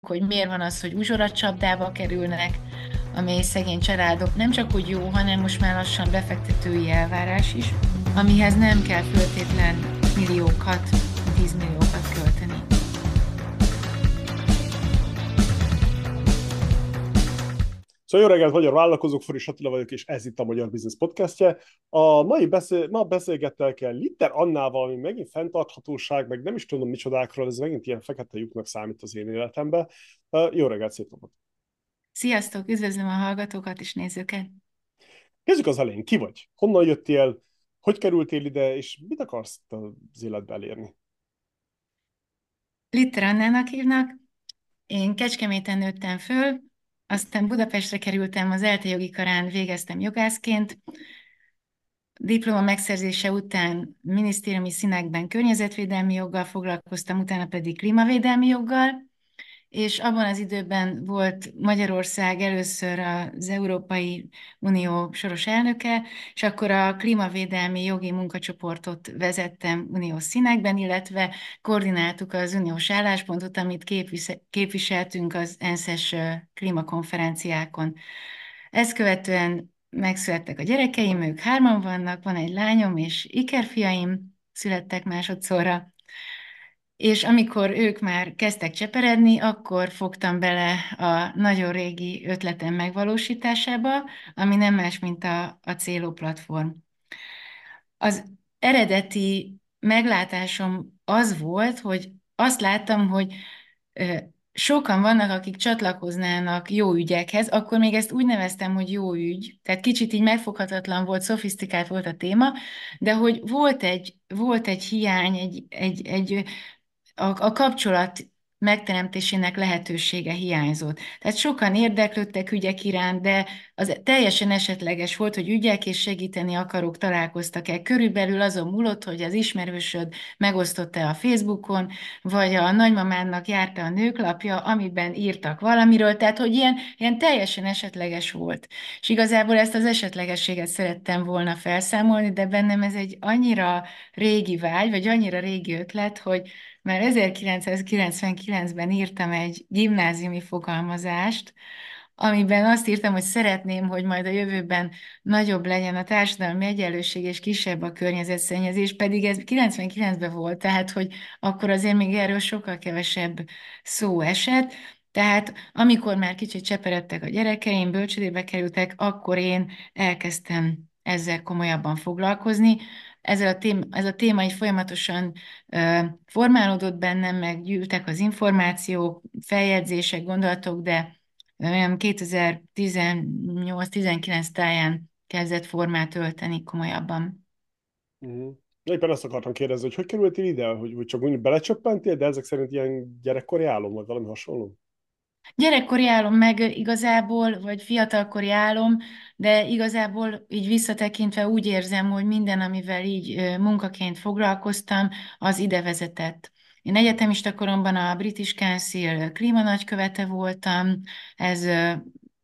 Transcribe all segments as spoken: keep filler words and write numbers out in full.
hogy miért van az, hogy uzsoracsapdába kerülnek a mély szegény családok. Nem csak úgy jó, hanem most már lassan befektetői elvárás is, amihez nem kell föltétlen milliókat, tízmilliókat költeni. Szóval jó reggelt, magyar vállalkozók, Foris Attila vagyok, és ez itt a Magyar Business Podcastje. A mai beszél, ma beszélgettel kell Litter Annával, ami megint fenntarthatóság, meg nem is tudom micsodákról, ez megint ilyen fekete lyuknak számít az én életemben. Uh, Jó reggelt, szép napot! Sziasztok, üdvözlöm a hallgatókat és nézőket! Kezdjük az elején. Ki vagy? Honnan jöttél? Hogy kerültél ide, és mit akarsz az életbe elérni? Litter Annának hívnak, én Kecskeméten nőttem föl, aztán Budapestre kerültem, az ELTE jogi karán végeztem jogászként, diploma megszerzése után minisztériumi színekben környezetvédelmi joggal foglalkoztam, utána pedig klímavédelmi joggal, és abban az időben volt Magyarország először az Európai Unió soros elnöke, és akkor a klímavédelmi jogi munkacsoportot vezettem uniós színekben, illetve koordináltuk az uniós álláspontot, amit képviseltünk az ENSZ-es klímakonferenciákon. Ezt követően megszülettek a gyerekeim, ők hárman vannak, van egy lányom és ikerfiaim, születtek másodszorra, és amikor ők már kezdtek cseperedni, akkor fogtam bele a nagyon régi ötletem megvalósításába, ami nem más, mint a, a Céló platform. Az eredeti meglátásom az volt, hogy azt láttam, hogy ö, sokan vannak, akik csatlakoznának jó ügyekhez, akkor még ezt úgy neveztem, hogy jó ügy, tehát kicsit így megfoghatatlan volt, szofisztikált volt a téma, de hogy volt egy, volt egy hiány, egy, egy, egy a, a kapcsolat megteremtésének lehetősége hiányzott. Tehát sokan érdeklődtek ügyek iránt, de az teljesen esetleges volt, hogy ügyek és segíteni akarok találkoztak-e. Körülbelül azon múlott, hogy az ismerősöd megosztotta a Facebookon, vagy a nagymamádnak járta a nőklapja, amiben írtak valamiről, tehát hogy ilyen, ilyen teljesen esetleges volt. És igazából ezt az esetlegességet szerettem volna felszámolni, de bennem ez egy annyira régi vágy, vagy annyira régi ötlet, hogy már ezerkilencszázkilencvenkilencben írtam egy gimnáziumi fogalmazást, amiben azt írtam, hogy szeretném, hogy majd a jövőben nagyobb legyen a társadalmi egyenlőség és kisebb a környezetszennyezés, pedig ez kilencvenkilencben volt, tehát hogy akkor azért még erről sokkal kevesebb szó esett. Tehát amikor már kicsit cseperedtek a gyerekeim, bölcsődébe kerültek, akkor én elkezdtem ezzel komolyabban foglalkozni. Ezzel a téma, ez a téma így folyamatosan ö, formálódott bennem, meg gyűltek az információk, feljegyzések, gondolatok, de olyan kétezer-tizennyolc-tizenkilenc táján kezdett formát ölteni komolyabban. Uh-huh. Éppen azt akartam kérdezni, hogy hogy kerültél ide, hogy, hogy csak úgy belecsöppentél, de ezek szerint ilyen gyerekkori álom, vagy valami hasonló? Gyerekkori álom meg igazából, vagy fiatalkori álom, de igazából így visszatekintve úgy érzem, hogy minden, amivel így ö, munkaként foglalkoztam, az ide vezetett. Én egyetemista koromban a British Council klímanagykövete voltam, ez ö,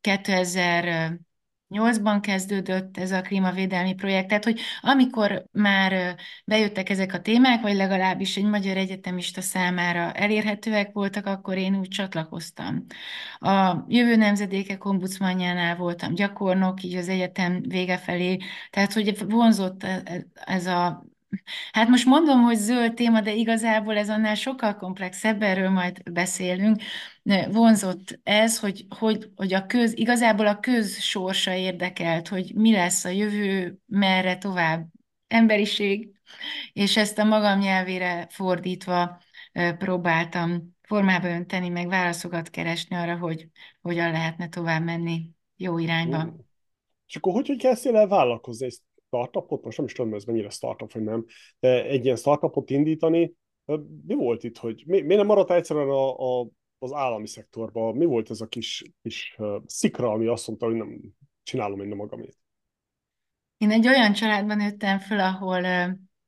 kétezer-nyolcban kezdődött ez a klímavédelmi projekt, tehát hogy amikor már ö, bejöttek ezek a témák, vagy legalábbis egy magyar egyetemista számára elérhetőek voltak, akkor én úgy csatlakoztam. A Jövő Nemzedékek ombudsmanjánál voltam gyakornok, így az egyetem vége felé, tehát hogy vonzott ez a, hát most mondom, hogy zöld téma, de igazából ez annál sokkal komplexebb, erről majd beszélünk. Vonzott ez, hogy, hogy, hogy a köz, igazából a köz sorsa érdekelt, hogy mi lesz a jövő, merre tovább emberiség, és ezt a magam nyelvére fordítva ö, próbáltam formába önteni, meg válaszokat keresni arra, hogy hogyan lehetne tovább menni jó irányba. Uh-huh. És akkor hogy, hogy kezdtél el vállalkozni egy startupot? Most nem is tudom, ez mennyire startup, vagy nem, de egy ilyen startupot indítani, mi volt itt, hogy mi, miért nem maradt egyszerűen a, a, az állami szektorban? Mi volt ez a kis, kis uh, szikra, ami azt mondta, hogy nem csinálom én a magamét? Én egy olyan családban nőttem föl, ahol ö,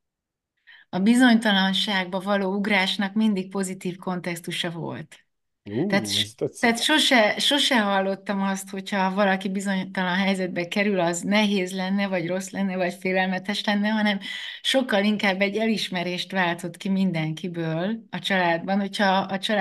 a bizonytalanságba való ugrásnak mindig pozitív kontextusa volt. Tehát, Ú, s- ez tetszik. tehát sose, sose hallottam azt, hogyha valaki bizonytalan helyzetbe kerül, az nehéz lenne, vagy rossz lenne, vagy félelmetes lenne, hanem sokkal inkább egy elismerést váltott ki mindenkiből a családban, hogyha a család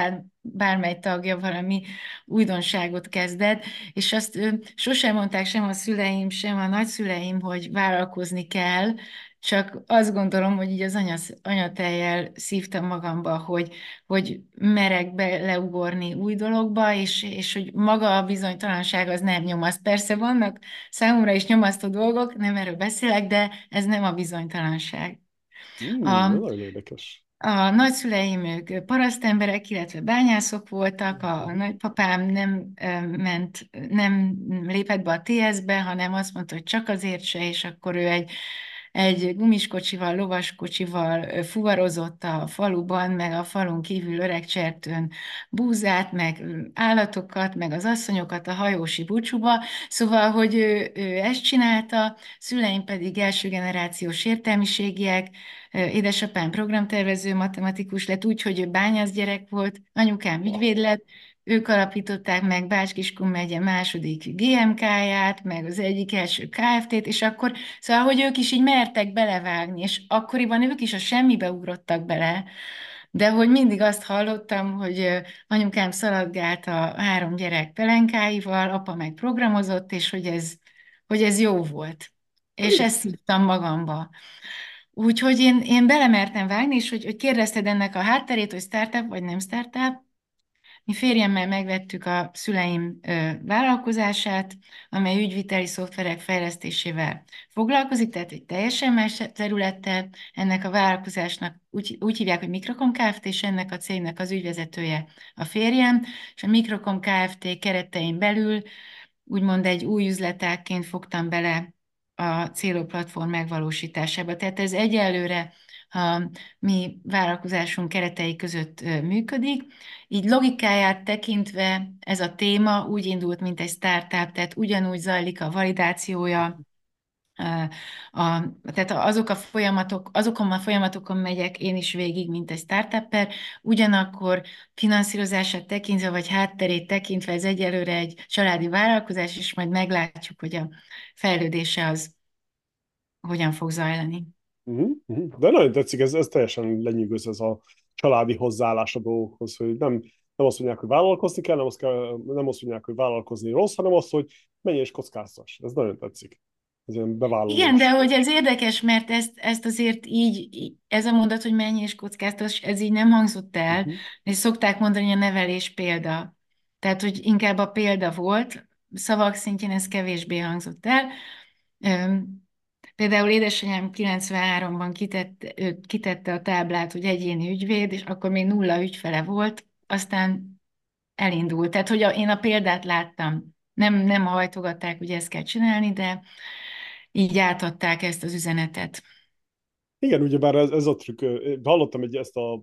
bármely tagja valami újdonságot kezdett, és azt ö, sosem mondták sem a szüleim, sem a nagyszüleim, hogy vállalkozni kell, csak azt gondolom, hogy így az anyasz, anyatejjel szívtam magamba, hogy, hogy merek beleugorni új dologba, és, és hogy maga a bizonytalanság az nem nyomaszt. Persze vannak számomra is nyomasztó dolgok, nem erről beszélek, de ez nem a bizonytalanság. Hmm, A, ez nagyon érdekes. a nagyszüleim ők parasztemberek, illetve bányászok voltak, a, a Mhm. nagypapám nem ö, ment, nem lépett be a té es-be, hanem azt mondta, hogy csak azért se, és akkor ő egy, egy gumiskocsival, lovaskocsival ö, fuvarozott a faluban, meg a falun kívül Öregcsertőn búzát, meg ö, állatokat, meg az asszonyokat a hajósi búcsúba, szóval, hogy ő, ő ezt csinálta, szüleim pedig első generációs értelmiségiek, édesapám programtervező, matematikus lett úgy, hogy ő bányász gyerek volt, anyukám ügyvéd lett, ők alapították meg Bács-Kiskun megye második gé em ká-ját, meg az egyik első ká ef té-t, és akkor, szóval, hogy ők is így mertek belevágni, és akkoriban ők is a semmibe ugrottak bele, de hogy mindig azt hallottam, hogy ö, anyukám szaladgált a három gyerek pelenkáival, apa meg programozott, és hogy ez, hogy ez jó volt. És ezt szívtam magamba. Úgyhogy én, én belemertem vágni, és hogy, hogy kérdezted ennek a hátterét, hogy startup vagy nem startup. Mi férjemmel megvettük a szüleim ö, vállalkozását, amely ügyviteli szoftverek fejlesztésével foglalkozik, tehát egy teljesen más területtel. Ennek a vállalkozásnak úgy, úgy hívják, hogy Microcom Kft., és ennek a cégnek az ügyvezetője a férjem, és a Microcom Kft. Keretein belül úgymond egy új üzletágként fogtam bele a Céló platform megvalósításába. Tehát ez egyelőre a mi vállalkozásunk keretei között ö, működik. Így logikáját tekintve ez a téma úgy indult, mint egy startup, tehát ugyanúgy zajlik a validációja, a, tehát azok a folyamatok, azokon a folyamatokon megyek én is végig, mint egy startupper, ugyanakkor finanszírozását tekintve, vagy hátterét tekintve ez egyelőre egy családi vállalkozás, és majd meglátjuk, hogy a fejlődése az hogyan fog zajlani. Mhm, mhm. De nagyon tetszik, ez, ez teljesen lenyűgöz ez a családi hozzáállás a dolgokhoz, hogy nem, nem azt mondják, hogy vállalkozni kell, nem azt, kell, nem azt mondják, hogy vállalkozni rossz, hanem azt, hogy menj és kockáztass. Ez nagyon tetszik. Ez ilyen Igen, de bevállalós. hogy ez érdekes, mert ezt, ezt azért így, í- ez a mondat, hogy mennyi és kockáztas, ez így nem hangzott el, Uh-huh. és szokták mondani, hogy a nevelés példa. Tehát, hogy inkább a példa volt, szavak szintjén ez kevésbé hangzott el. Öm, Például édesanyám kilencvenháromban kitette, ő kitette a táblát, hogy egyéni ügyvéd, és akkor még nulla ügyfele volt, aztán elindult. Tehát, hogy a, én a példát láttam. Nem, nem hajtogatták, hogy ezt kell csinálni, de így átadták ezt az üzenetet. Igen, ugyebár ez, ez a trükk. ö, Hallottam egy ezt a,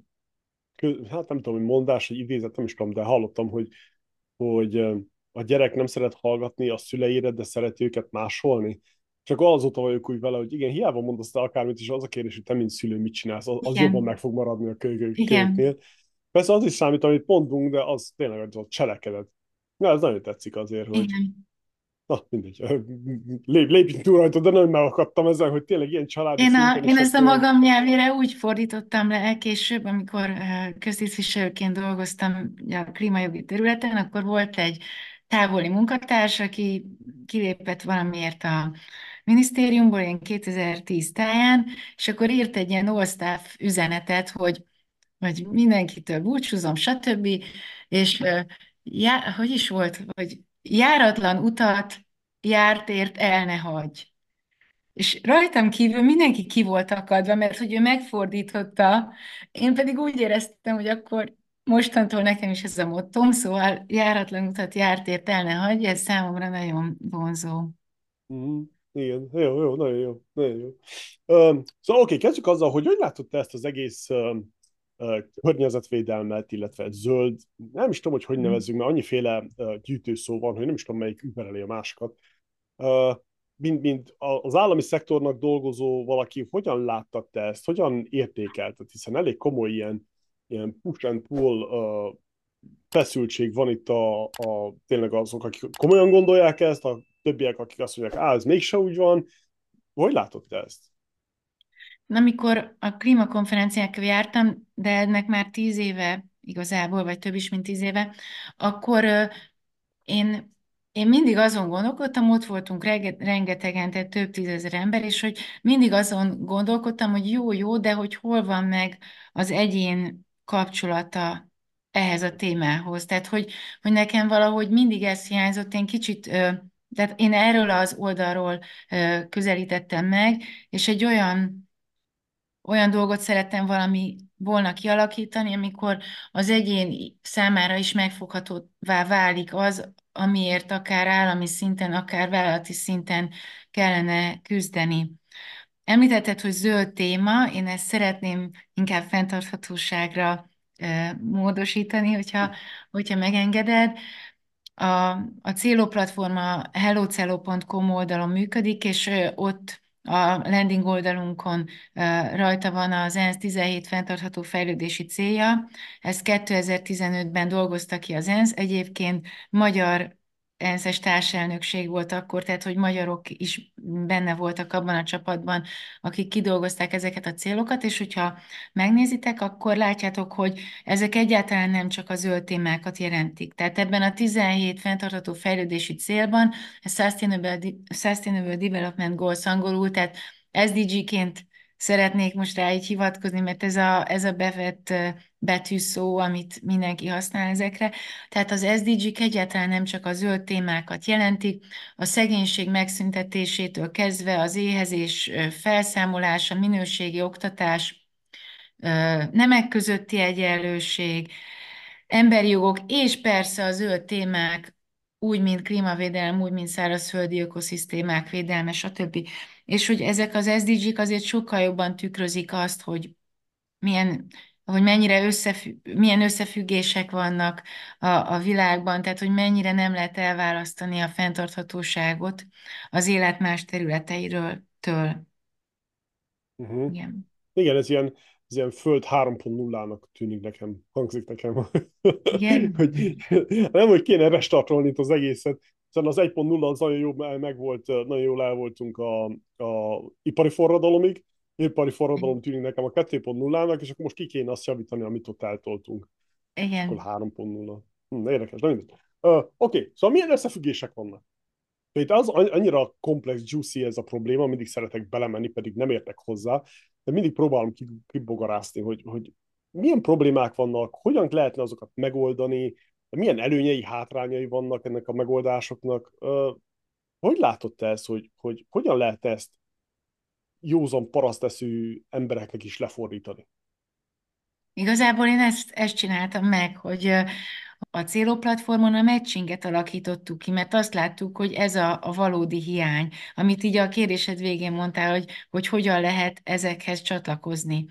kö- hát nem tudom, hogy mondás, vagy idézet, nem is tudom, de hallottam, hogy, hogy ö, a gyerek nem szeret hallgatni a szüleire, de szereti őket másolni. Csak azóta vagyok úgy vele, hogy igen, hiába mondasz te akármit, és az a kérdés, hogy te, mint szülő, mit csinálsz, az, az jobban meg Igen, fog maradni a kölyök- igen. kölyöknél. Persze az is számít, amit mondunk, de az tényleg az a cselekedet. Na, ez nagyon tetszik azért, hogy Igen. na, mindegy, lép, lépjünk túl rajta, de nagyon megakadtam ezen, hogy tényleg ilyen családi Én, a, szinten is én ezt ezt a tényleg. magam nyelvére úgy fordítottam le később, amikor eh, köztisztviselőként dolgoztam ugye, a klímajogi területen, akkor volt egy távoli munkatárs, aki kilépett valamiért a minisztériumból, ilyen kétezer-tíz táján, és akkor írt egy ilyen all-staff üzenetet, hogy, hogy mindenkitől búcsúzom, stb. És eh, já, hogy is volt, hogy járatlan utat, jártért el ne hagy. És rajtam kívül mindenki ki volt akadva, mert hogy ő megfordította, én pedig úgy éreztem, hogy akkor mostantól nekem is ez a mottom, szóval járatlan utat járt ért el ne hagyj, ez számomra nagyon vonzó. Mhm. Igen, jó, jó, nagyon jó, nagyon jó. Um, szóval oké, kezdjük azzal, hogy hogy látod te ezt az egész um, uh, környezetvédelmet, illetve zöld, nem is tudom, hogy hogy nevezzük, mert annyiféle uh, gyűjtőszó van, hogy nem is tudom, melyik übereli a másikat. Uh, mint, mint az állami szektornak dolgozó valaki, hogyan láttad te ezt, hogyan értékelted, hiszen elég komoly ilyen, ilyen push and pull uh, feszültség van itt a, a tényleg azok, akik komolyan gondolják ezt, a többiek, akik azt mondják, á, ez mégse úgy van. Hogy látod te ezt? Na, amikor a klímakonferenciákra jártam, de ennek már tíz éve igazából, vagy több is, mint tíz éve, akkor ö, én, én mindig azon gondolkodtam, ott voltunk rege- rengetegen, tehát több tízezer ember, és hogy mindig azon gondolkodtam, hogy jó, jó, de hogy hol van meg az egyén kapcsolata ehhez a témához. Tehát, hogy, hogy nekem valahogy mindig ez hiányzott, én kicsit, ö, tehát én erről az oldalról ö, közelítettem meg, és egy olyan olyan dolgot szerettem valami volna kialakítani, amikor az egyén számára is megfoghatóvá válik az, amiért akár állami szinten, akár vállalati szinten kellene küzdeni. Említetted, hogy zöld téma, én ezt szeretném inkább fenntarthatóságra eh, módosítani, hogyha, hogyha megengeded. A, a Céló platform a hellocello pont com oldalon működik, és ö, ott a landing oldalunkon ö, rajta van az ENSZ tizenhét fenntartható fejlődési célja. Ezt kétezer-tizenötben dolgozta ki az ENSZ. Egyébként magyar ENSZ-es társelnökség volt akkor, tehát hogy magyarok is benne voltak abban a csapatban, akik kidolgozták ezeket a célokat, és hogyha megnézitek, akkor látjátok, hogy ezek egyáltalán nem csak a zöld témákat jelentik. Tehát ebben a tizenhét fenntartható fejlődési célban, a Sustainable, Sustainable Development Goals angolul, tehát es dé gé-ként szeretnék most rá így hivatkozni, mert ez a, ez a bevett ö, betűszó, amit mindenki használ ezekre. Tehát az es dé gé-k egyáltalán nem csak a zöld témákat jelentik, a szegénység megszüntetésétől kezdve az éhezés ö, felszámolása, minőségi oktatás, ö, nemek közötti egyenlőség, emberi jogok, és persze a zöld témák, úgy, mint klímavédelem, úgy, mint szárazföldi ökoszisztémák védelme, stb. És hogy ezek az es dé gé-k azért sokkal jobban tükrözik azt, hogy milyen, hogy mennyire összefügg, milyen összefüggések vannak a, a világban, tehát hogy mennyire nem lehet elválasztani a fenntarthatóságot az élet más területeiről. Től. Uh-huh. Igen. Igen, ez ilyen, ez ilyen Föld három pont nullának tűnik nekem, hangzik nekem. Igen. hogy, nem, hogy kéne restartolni itt az egészet, hiszen az egy pont nulla az nagyon jó, meg volt, nagyon jól el voltunk a, a ipari forradalomig, ipari forradalom tűnik nekem a kettő pont nullának, és akkor most ki kéne azt javítani, amit ott eltoltunk. És akkor Igen. három pont nulla. Hm, érdekes, nagyon uh, Oké, okay. Szóval milyen összefüggések vannak? De itt az annyira komplex, juicy ez a probléma, mindig szeretek belemenni, pedig nem értek hozzá, de mindig próbálom kibogarászni, hogy, hogy milyen problémák vannak, hogyan lehetne azokat megoldani, milyen előnyei, hátrányai vannak ennek a megoldásoknak. Hogy látod te ezt, hogy, hogy hogyan lehet ezt józan paraszteszű embereknek is lefordítani? Igazából én ezt, ezt csináltam meg, hogy ö, a Céló platformon a matchinget alakítottuk ki, mert azt láttuk, hogy ez a, a valódi hiány, amit így a kérdésed végén mondtál, hogy, hogy hogyan lehet ezekhez csatlakozni.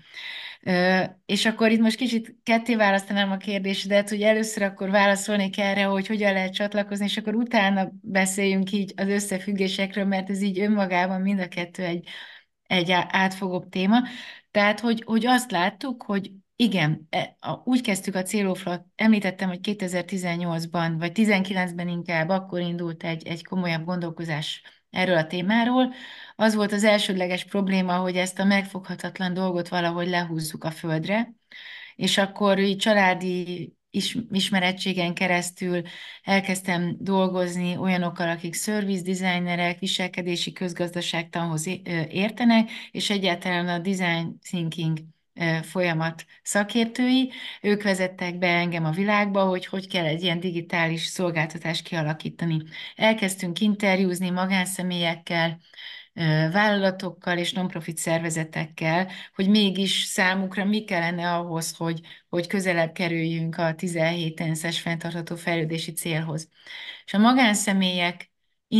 Ö, és akkor itt most kicsit ketté választanám a kérdésedet, hogy először akkor válaszolnék erre, hogy hogyan lehet csatlakozni, és akkor utána beszéljünk így az összefüggésekről, mert ez így önmagában mind a kettő egy, egy á- átfogóbb téma. Tehát, hogy, hogy azt láttuk, hogy igen, e- a- úgy kezdtük a célóflat, említettem, hogy kétezer-tizennyolcban, vagy tizenkilencben inkább, akkor indult egy, egy komolyabb gondolkozás erről a témáról. Az volt az elsődleges probléma, hogy ezt a megfoghatatlan dolgot valahogy lehúzzuk a földre, és akkor így családi is, ismerettségen keresztül elkezdtem dolgozni olyanokkal, akik service designerek, viselkedési közgazdaságtanhoz é- ö, értenek, és egyáltalán a design thinking ö, folyamat szakértői. Ők vezettek be engem a világba, hogy hogy kell egy ilyen digitális szolgáltatást kialakítani. Elkezdtünk interjúzni magánszemélyekkel, ö, vállalatokkal és non-profit szervezetekkel, hogy mégis számukra mi kellene ahhoz, hogy, hogy közelebb kerüljünk a tizenhét ENSZ-es fenntartható fejlődési célhoz. És a magánszemélyek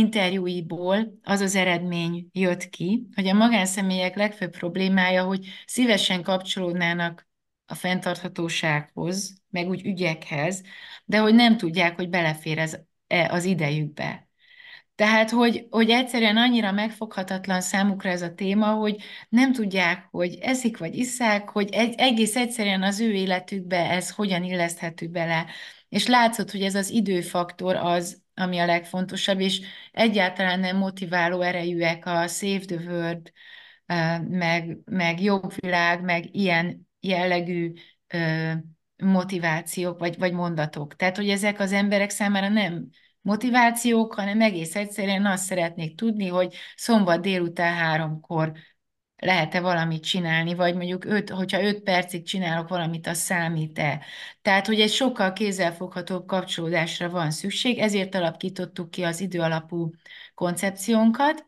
interjúiból az az eredmény jött ki, hogy a magánszemélyek legfőbb problémája, hogy szívesen kapcsolódnának a fenntarthatósághoz, meg úgy ügyekhez, de hogy nem tudják, hogy belefér ez e az idejükbe. Tehát, hogy, hogy egyszerűen annyira megfoghatatlan számukra ez a téma, hogy nem tudják, hogy eszik vagy isszák, hogy egy, egész egyszerűen az ő életükbe ez hogyan illeszthető bele. És látszott, hogy ez az időfaktor az, ami a legfontosabb, és egyáltalán nem motiváló erejűek a Save the World, eh, meg, meg jobb világ, meg ilyen jellegű motivációk vagy, vagy mondatok. Tehát, hogy ezek az emberek számára nem motivációk, hanem egész egyszerűen azt szeretnék tudni, hogy szombat délután háromkor lehet-e valamit csinálni, vagy mondjuk öt, hogyha öt percig csinálok valamit, az számít-e. Tehát, hogy egy sokkal kézzelfoghatóbb kapcsolódásra van szükség, ezért alakítottuk ki az időalapú koncepciónkat,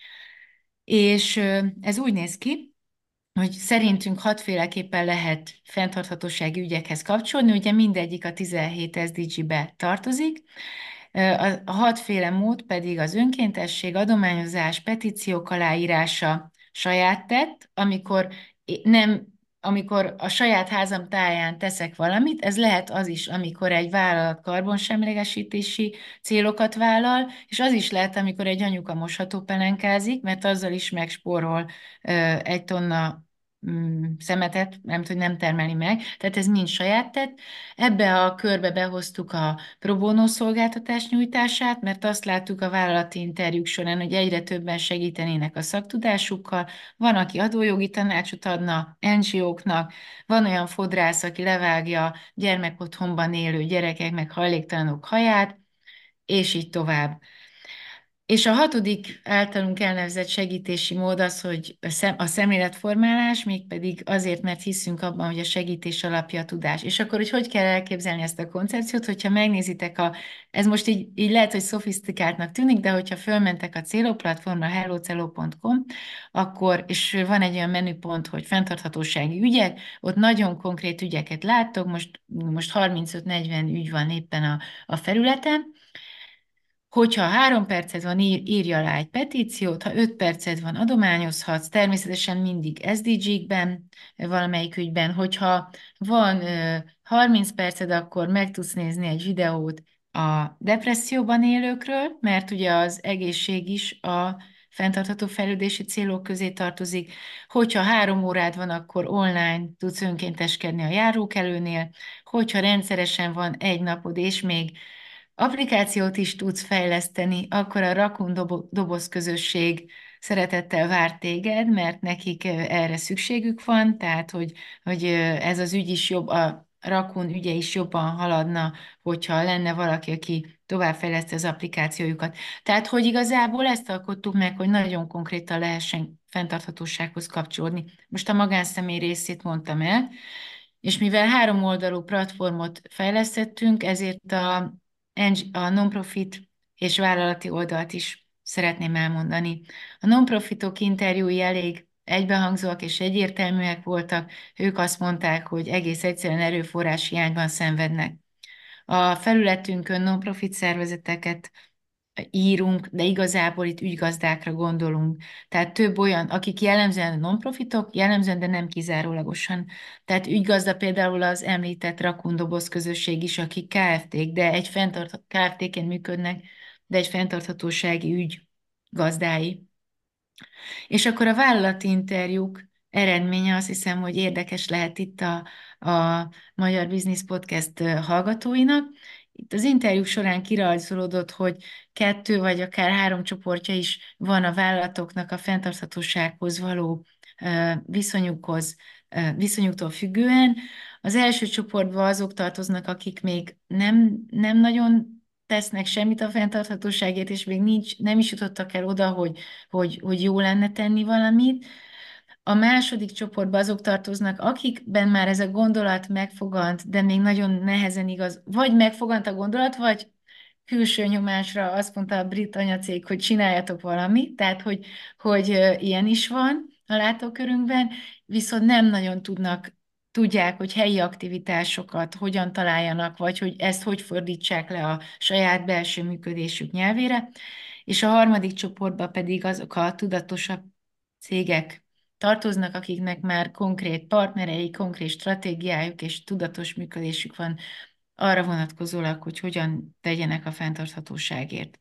és ö, ez úgy néz ki, hogy szerintünk hatféleképpen lehet fenntarthatósági ügyekhez kapcsolni, ugye mindegyik a tizenhét es dé gé-be tartozik. A a hatféle mód pedig az önkéntesség, adományozás, petíciók aláírása, saját tett, amikor é- nem, amikor a saját házam táján teszek valamit, ez lehet az is, amikor egy vállalat karbonsemlegesítési célokat vállal, és az is lehet, amikor egy anyuka mosható pelenkázik, mert azzal is megspórol ö, egy tonna mm, szemetet, nem tud nem termeli meg, tehát ez mind saját tett. Ebbe a körbe behoztuk a pro bono szolgáltatás nyújtását, mert azt láttuk a vállalati interjúk során, hogy egyre többen segítenének a szaktudásukkal. Van, aki adójogi tanácsot adna en gé óknak, van olyan fodrász, aki levágja gyermekotthonban élő gyerekek meg hajléktalanok haját, és így tovább. És a hatodik általunk elnevezett segítési mód az, hogy a szem- a szemléletformálás, mégpedig azért, mert hiszünk abban, hogy a segítés alapja a tudás. És akkor, hogy hogy kell elképzelni ezt a koncepciót, hogyha megnézitek a, ez most így, így lehet, hogy szofisztikáltnak tűnik, de hogyha fölmentek a Céló platformra, hellocelo pont com, akkor, és van egy olyan menüpont, hogy fenntarthatósági ügyek, ott nagyon konkrét ügyeket láttok, most, most harmincöt-negyven ügy van éppen a, a felületen. Hogyha három perced van, ír, írj alá egy petíciót, ha öt perced van, adományozhatsz, természetesen mindig es dé gé-kben, valamelyik ügyben. Hogyha van ö, harminc perced, akkor meg tudsz nézni egy videót a depresszióban élőkről, mert ugye az egészség is a fenntartható fejlődési célok közé tartozik. Hogyha három órád van, akkor online tudsz önkénteskedni a járókelőnél. Hogyha rendszeresen van egy napod, és még applikációt is tudsz fejleszteni, akkor a Rakun dobo- doboz közösség szeretettel vár téged, mert nekik eh, erre szükségük van, tehát hogy, hogy eh, ez az ügy is jobb, a Rakun ügye is jobban haladna, hogyha lenne valaki, aki továbbfejleszti az applikációjukat. Tehát, hogy igazából ezt alkottuk meg, hogy nagyon konkrétan lehessen fenntarthatósághoz kapcsolódni. Most a magánszemély részét mondtam el, és mivel három oldalú platformot fejlesztettünk, ezért a a non-profit és vállalati oldalt is szeretném elmondani. A non-profitok interjúi elég egybehangzóak és egyértelműek voltak, ők azt mondták, hogy egész egyszerűen erőforrás hiányban szenvednek. A felületünkön non-profit szervezeteket írunk, de igazából itt ügygazdákra gondolunk. Tehát több olyan, akik jellemzően non-profitok, jellemzően, de nem kizárólagosan. Tehát ügygazda például az említett Rakundoboz közösség is, akik ká ef té-k, de egy fenntart, ká ef té-ként működnek, de egy fenntarthatósági ügy gazdái. És akkor a vállalati interjúk eredménye azt hiszem, hogy érdekes lehet itt a, a Magyar Business Podcast hallgatóinak. Itt az interjúk során kirajzolódott, hogy kettő vagy akár három csoportja is van a vállalatoknak a fenntarthatósághoz való viszonyukhoz, viszonyuktól függően. Az első csoportba azok tartoznak, akik még nem, nem nagyon tesznek semmit a fenntarthatóságért, és még nincs, nem is jutottak el oda, hogy, hogy, hogy jó lenne tenni valamit. A második csoportba azok tartoznak, akikben már ez a gondolat megfogant, de még nagyon nehezen igaz, vagy megfogant a gondolat, vagy külső nyomásra azt mondta a brit anyacég, hogy csináljatok valamit, tehát hogy, hogy ö, ilyen is van a látókörünkben, viszont nem nagyon tudnak, tudják, hogy helyi aktivitásokat hogyan találjanak, vagy hogy ezt hogy fordítsák le a saját belső működésük nyelvére. És a harmadik csoportba pedig azok a tudatosabb cégek tartoznak, akiknek már konkrét partnerei, konkrét stratégiájuk és tudatos működésük van arra vonatkozólag, hogy hogyan tegyenek a fenntarthatóságért.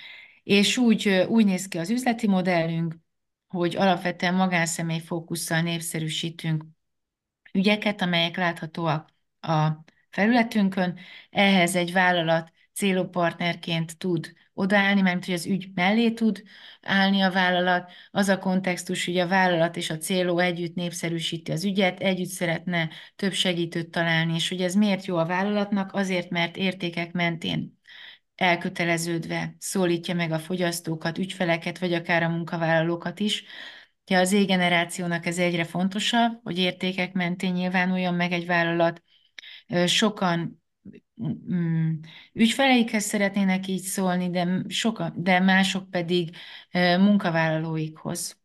És úgy, úgy néz ki az üzleti modellünk, hogy alapvetően magánszemély fókusszal népszerűsítünk ügyeket, amelyek láthatóak a felületünkön. Ehhez egy vállalat célópartnerként tud odaállni, mert hogy az ügy mellé tud állni a vállalat. Az a kontextus, hogy a vállalat és a céló együtt népszerűsíti az ügyet, együtt szeretne több segítőt találni, és hogy ez miért jó a vállalatnak? Azért, mert értékek mentén elköteleződve szólítja meg a fogyasztókat, ügyfeleket, vagy akár a munkavállalókat is. Ja, az Z-generációnak ez egyre fontosabb, hogy értékek mentén nyilvánuljon meg egy vállalat. Sokan mm, ügyfeleikhez szeretnének így szólni, de, sokan, de mások pedig munkavállalóikhoz.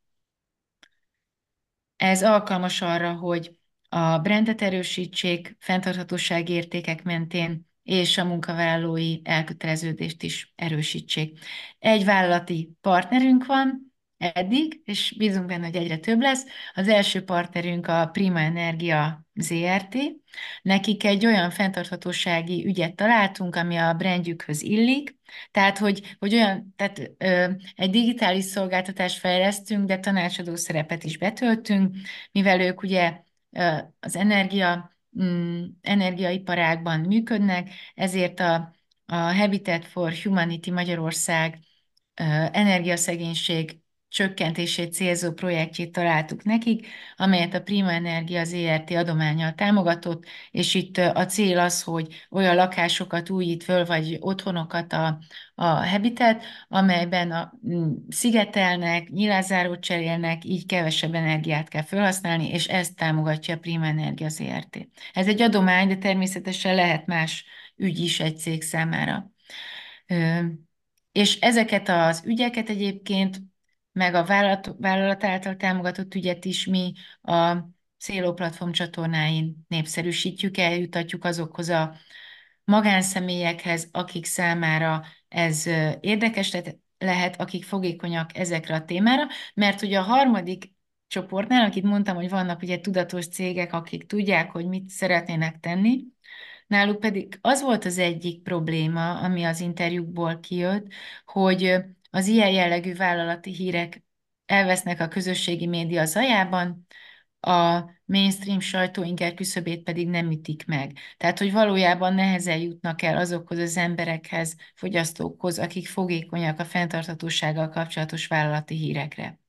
Ez alkalmas arra, hogy a brandet erősítsék, fenntarthatósági értékek mentén, és a munkavállalói elköteleződést is erősítsék. Egy vállalati partnerünk van eddig, és bízunk benne, hogy egyre több lesz. Az első partnerünk a Prima Energia zé er té. Nekik egy olyan fenntarthatósági ügyet találtunk, ami a brandjükhöz illik, tehát, hogy, hogy olyan, tehát ö, egy digitális szolgáltatást fejlesztünk, de tanácsadó szerepet is betöltünk, mivel ők ugye ö, az energia, mm, energiaiparágban működnek, ezért a, a Habitat for Humanity Magyarország ö, energiaszegénység csökkentését célzó projektjét találtuk nekik, amelyet a Prima Energia zé er té adománnyal támogatott, és itt a cél az, hogy olyan lakásokat újít föl, vagy otthonokat a, a Habitat, amelyben a, mm, szigetelnek, nyilázárót cserélnek, így kevesebb energiát kell felhasználni, és ezt támogatja a Prima Energia zé er té. Ez egy adomány, de természetesen lehet más ügy is egy cég számára. Ö, és ezeket az ügyeket egyébként, meg a vállalat, vállalat által támogatott ügyet is mi a Céló platform csatornáin népszerűsítjük, eljutatjuk azokhoz a magánszemélyekhez, akik számára ez ö, érdekes lehet, lehet, akik fogékonyak ezekre a témára, mert ugye a harmadik csoportnál, akit mondtam, hogy vannak ugye tudatos cégek, akik tudják, hogy mit szeretnének tenni, náluk pedig az volt az egyik probléma, ami az interjúkból kijött, hogy az ilyen jellegű vállalati hírek elvesznek a közösségi média zajában, a mainstream sajtóinger küszöbét pedig nem ütik meg. Tehát, hogy valójában nehezen jutnak el azokhoz az emberekhez, fogyasztókhoz, akik fogékonyak a fenntarthatósággal kapcsolatos vállalati hírekre.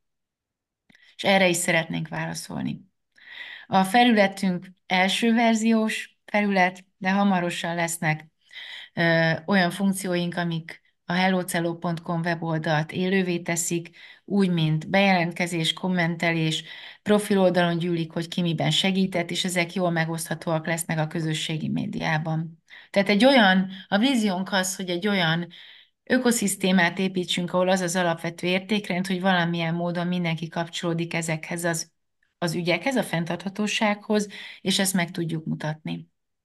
És erre is szeretnénk válaszolni. A felületünk első verziós felület, de hamarosan lesznek ö, olyan funkcióink, amik a hellocello pont com weboldalt élővé teszik, úgy, mint bejelentkezés, kommentelés, profiloldalon gyűlik, hogy ki miben segített, és ezek jól megoszthatóak lesznek a közösségi médiában. Tehát egy olyan, a víziónk az, hogy egy olyan ökoszisztémát építsünk, ahol az az alapvető értékrend, hogy valamilyen módon mindenki kapcsolódik ezekhez az, az ügyekhez, a fenntarthatósághoz, és ezt meg tudjuk mutatni.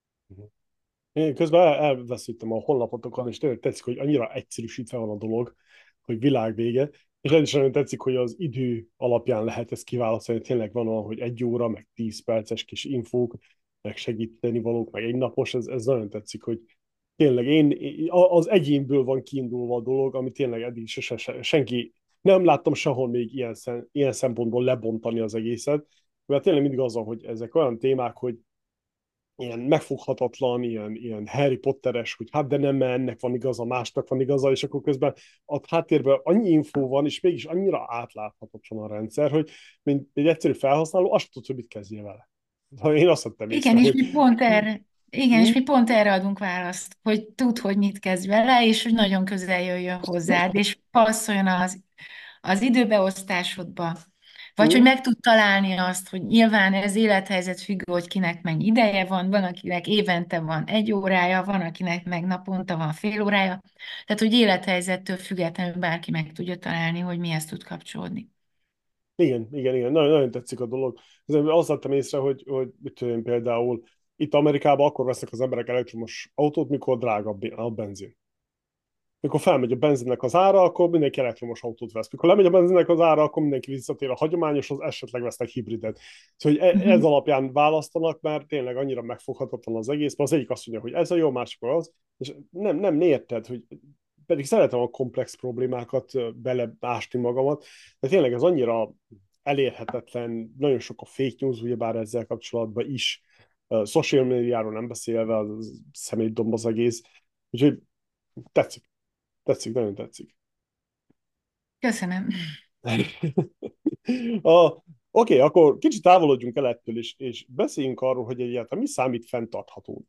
Én közben el- elveszítem a honlapotokon, és tényleg tetszik, hogy annyira egyszerűsítve van a dolog, hogy világvége, és ez is nagyon tetszik, hogy az idő alapján lehet ezt kiválasztani, tényleg van olyan, hogy egy óra, meg tíz perces kis infók, meg segíteni valók, meg egy napos, ez, ez nagyon tetszik, hogy tényleg én, én- az egyénből van kiindulva a dolog, ami tényleg eddig se, se, se- senki, nem láttam sehol még ilyen, szem, ilyen szempontból lebontani az egészet, mert tényleg mindig az, van, hogy ezek olyan témák, hogy ilyen megfoghatatlan, ilyen, ilyen Harry Potteres, hogy hát de nem, mert ennek van igaza, másnak van igaza, és akkor közben a háttérben annyi infó van, és mégis annyira átláthatatlan a rendszer, hogy mint egy egyszerű felhasználó, azt tudod, hogy mit kezdjél vele. Ha én azt vettem Igen, észre, és hogy mi pont erre, igen, hm, és mi pont erre adunk választ, hogy tudd, hogy mit kezd vele, és hogy nagyon közel jöjjön hozzád, és passzoljon az, az időbeosztásodba. Vagy hogy hm, meg tud találni azt, hogy nyilván ez élethelyzet függő, hogy kinek mennyi ideje van, van, akinek évente van egy órája, van, akinek meg naponta van fél órája. Tehát, hogy élethelyzettől függetlenül bárki meg tudja találni, hogy mihez tud kapcsolódni. igen, igen, igen, nagyon, nagyon tetszik a dolog. Azért azt vettem észre, hogy, hogy mit tudom én, például itt Amerikában akkor vesznek az emberek elektromos autót, mikor drága a bé- a benzin. Mikor felmegy a benzinnek az ára, akkor mindenki elektromos autót vesz. Mikor lemegy a benzinnek az ára, akkor mindenki visszatér a hagyományoshoz, esetleg vesznek hibridet. Szóval hogy e- ez Mhm. alapján választanak, mert tényleg annyira megfoghatatlan az egész. Mert az egyik azt mondja, hogy ez a jó, másik az, és nem, nem érted, hogy pedig szeretem a komplex problémákat beleásni magamat, de tényleg ez annyira elérhetetlen, nagyon sok a fake news, ugyebár ezzel kapcsolatban is, uh, social médiáról nem beszélve, az szemétdomb az egész. Úgyhogy Tetszik, tetszik, nagyon tetszik. Köszönöm. A, oké, akkor kicsit távolodjunk el ettől, és, és beszéljünk arról, hogy egyáltalán mi számít fenntartható.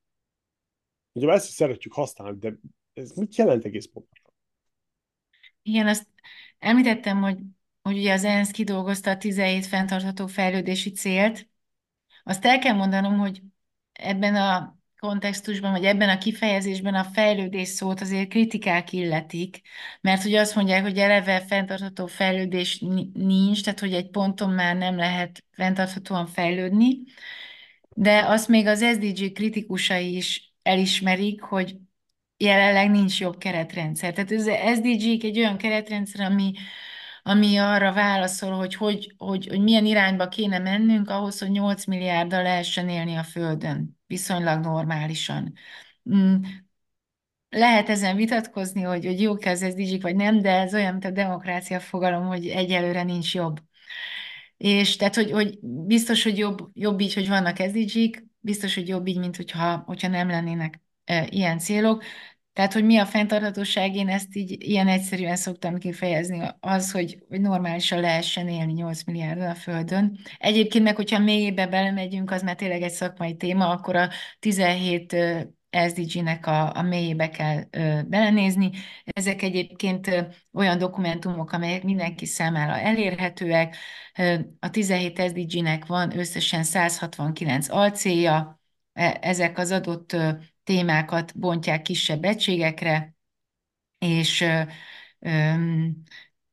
Ugye ezt is szeretjük használni, de ez mit jelent egész pontosan? Igen, azt említettem, hogy, hogy ugye az ENSZ kidolgozta a tizenhét fenntartható fejlődési célt. Azt el kell mondanom, hogy ebben a kontextusban, vagy ebben a kifejezésben a fejlődés szót azért kritikák illetik, mert hogy azt mondják, hogy eleve fenntartható fejlődés ni- nincs, tehát hogy egy ponton már nem lehet fenntarthatóan fejlődni, de azt még az es dé gé kritikusai is elismerik, hogy jelenleg nincs jobb keretrendszer. Tehát az es dé gé egy olyan keretrendszer, ami, ami arra válaszol, hogy, hogy, hogy, hogy milyen irányba kéne mennünk ahhoz, hogy nyolc milliárddal lehessen élni a Földön, viszonylag normálisan. Mm, Lehet ezen vitatkozni, hogy, hogy jók az es dé gé-k vagy nem, de ez olyan, mint a demokrácia fogalom, hogy egyelőre nincs jobb. És tehát, hogy, hogy biztos, hogy jobb, jobb így, hogy vannak es dé gé-k, biztos, hogy jobb így, mint hogyha, hogyha nem lennének e, ilyen célok. Tehát, hogy mi a fenntarthatóság, én ezt így ilyen egyszerűen szoktam kifejezni, az, hogy, hogy normálisan lehessen élni nyolc milliárdon a Földön. Egyébként meg, hogyha mélyébbe belemegyünk, az már tényleg egy szakmai téma, akkor a tizenhét ö, es dé gé-nek a, a mélyébe kell ö, belenézni. Ezek egyébként ö, olyan dokumentumok, amelyek mindenki számára elérhetőek. Ö, A tizenhét es dé gé-nek van összesen száz hatvankilenc alcélja, E- ezek az adott ö, témákat bontják kisebb egységekre, és ö, öm,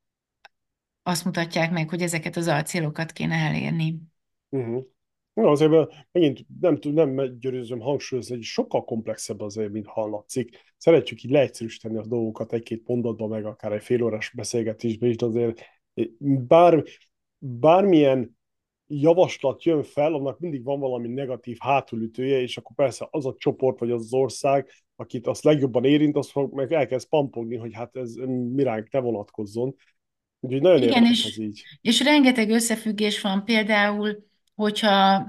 azt mutatják meg, hogy ezeket az alcélokat kéne elérni. Uh-huh. Na, azért mert megint nem, tud- nem győzöm hangsúlyozni, hogy sokkal komplexebb azért, mint hallatszik. Szeretjük így leegyszerűsíteni a dolgokat egy-két mondatban, meg akár egy félórás beszélgetésben is, de azért bár, bármilyen javaslat jön fel, annak mindig van valami negatív hátulütője, és akkor persze az a csoport, vagy az, az ország, akit azt legjobban érint, azt fog, meg elkezd pampogni, hogy hát ez miránk ne vonatkozzon. Úgyhogy nagyon Igen, érdekes ez és, így. és rengeteg összefüggés van, például, hogyha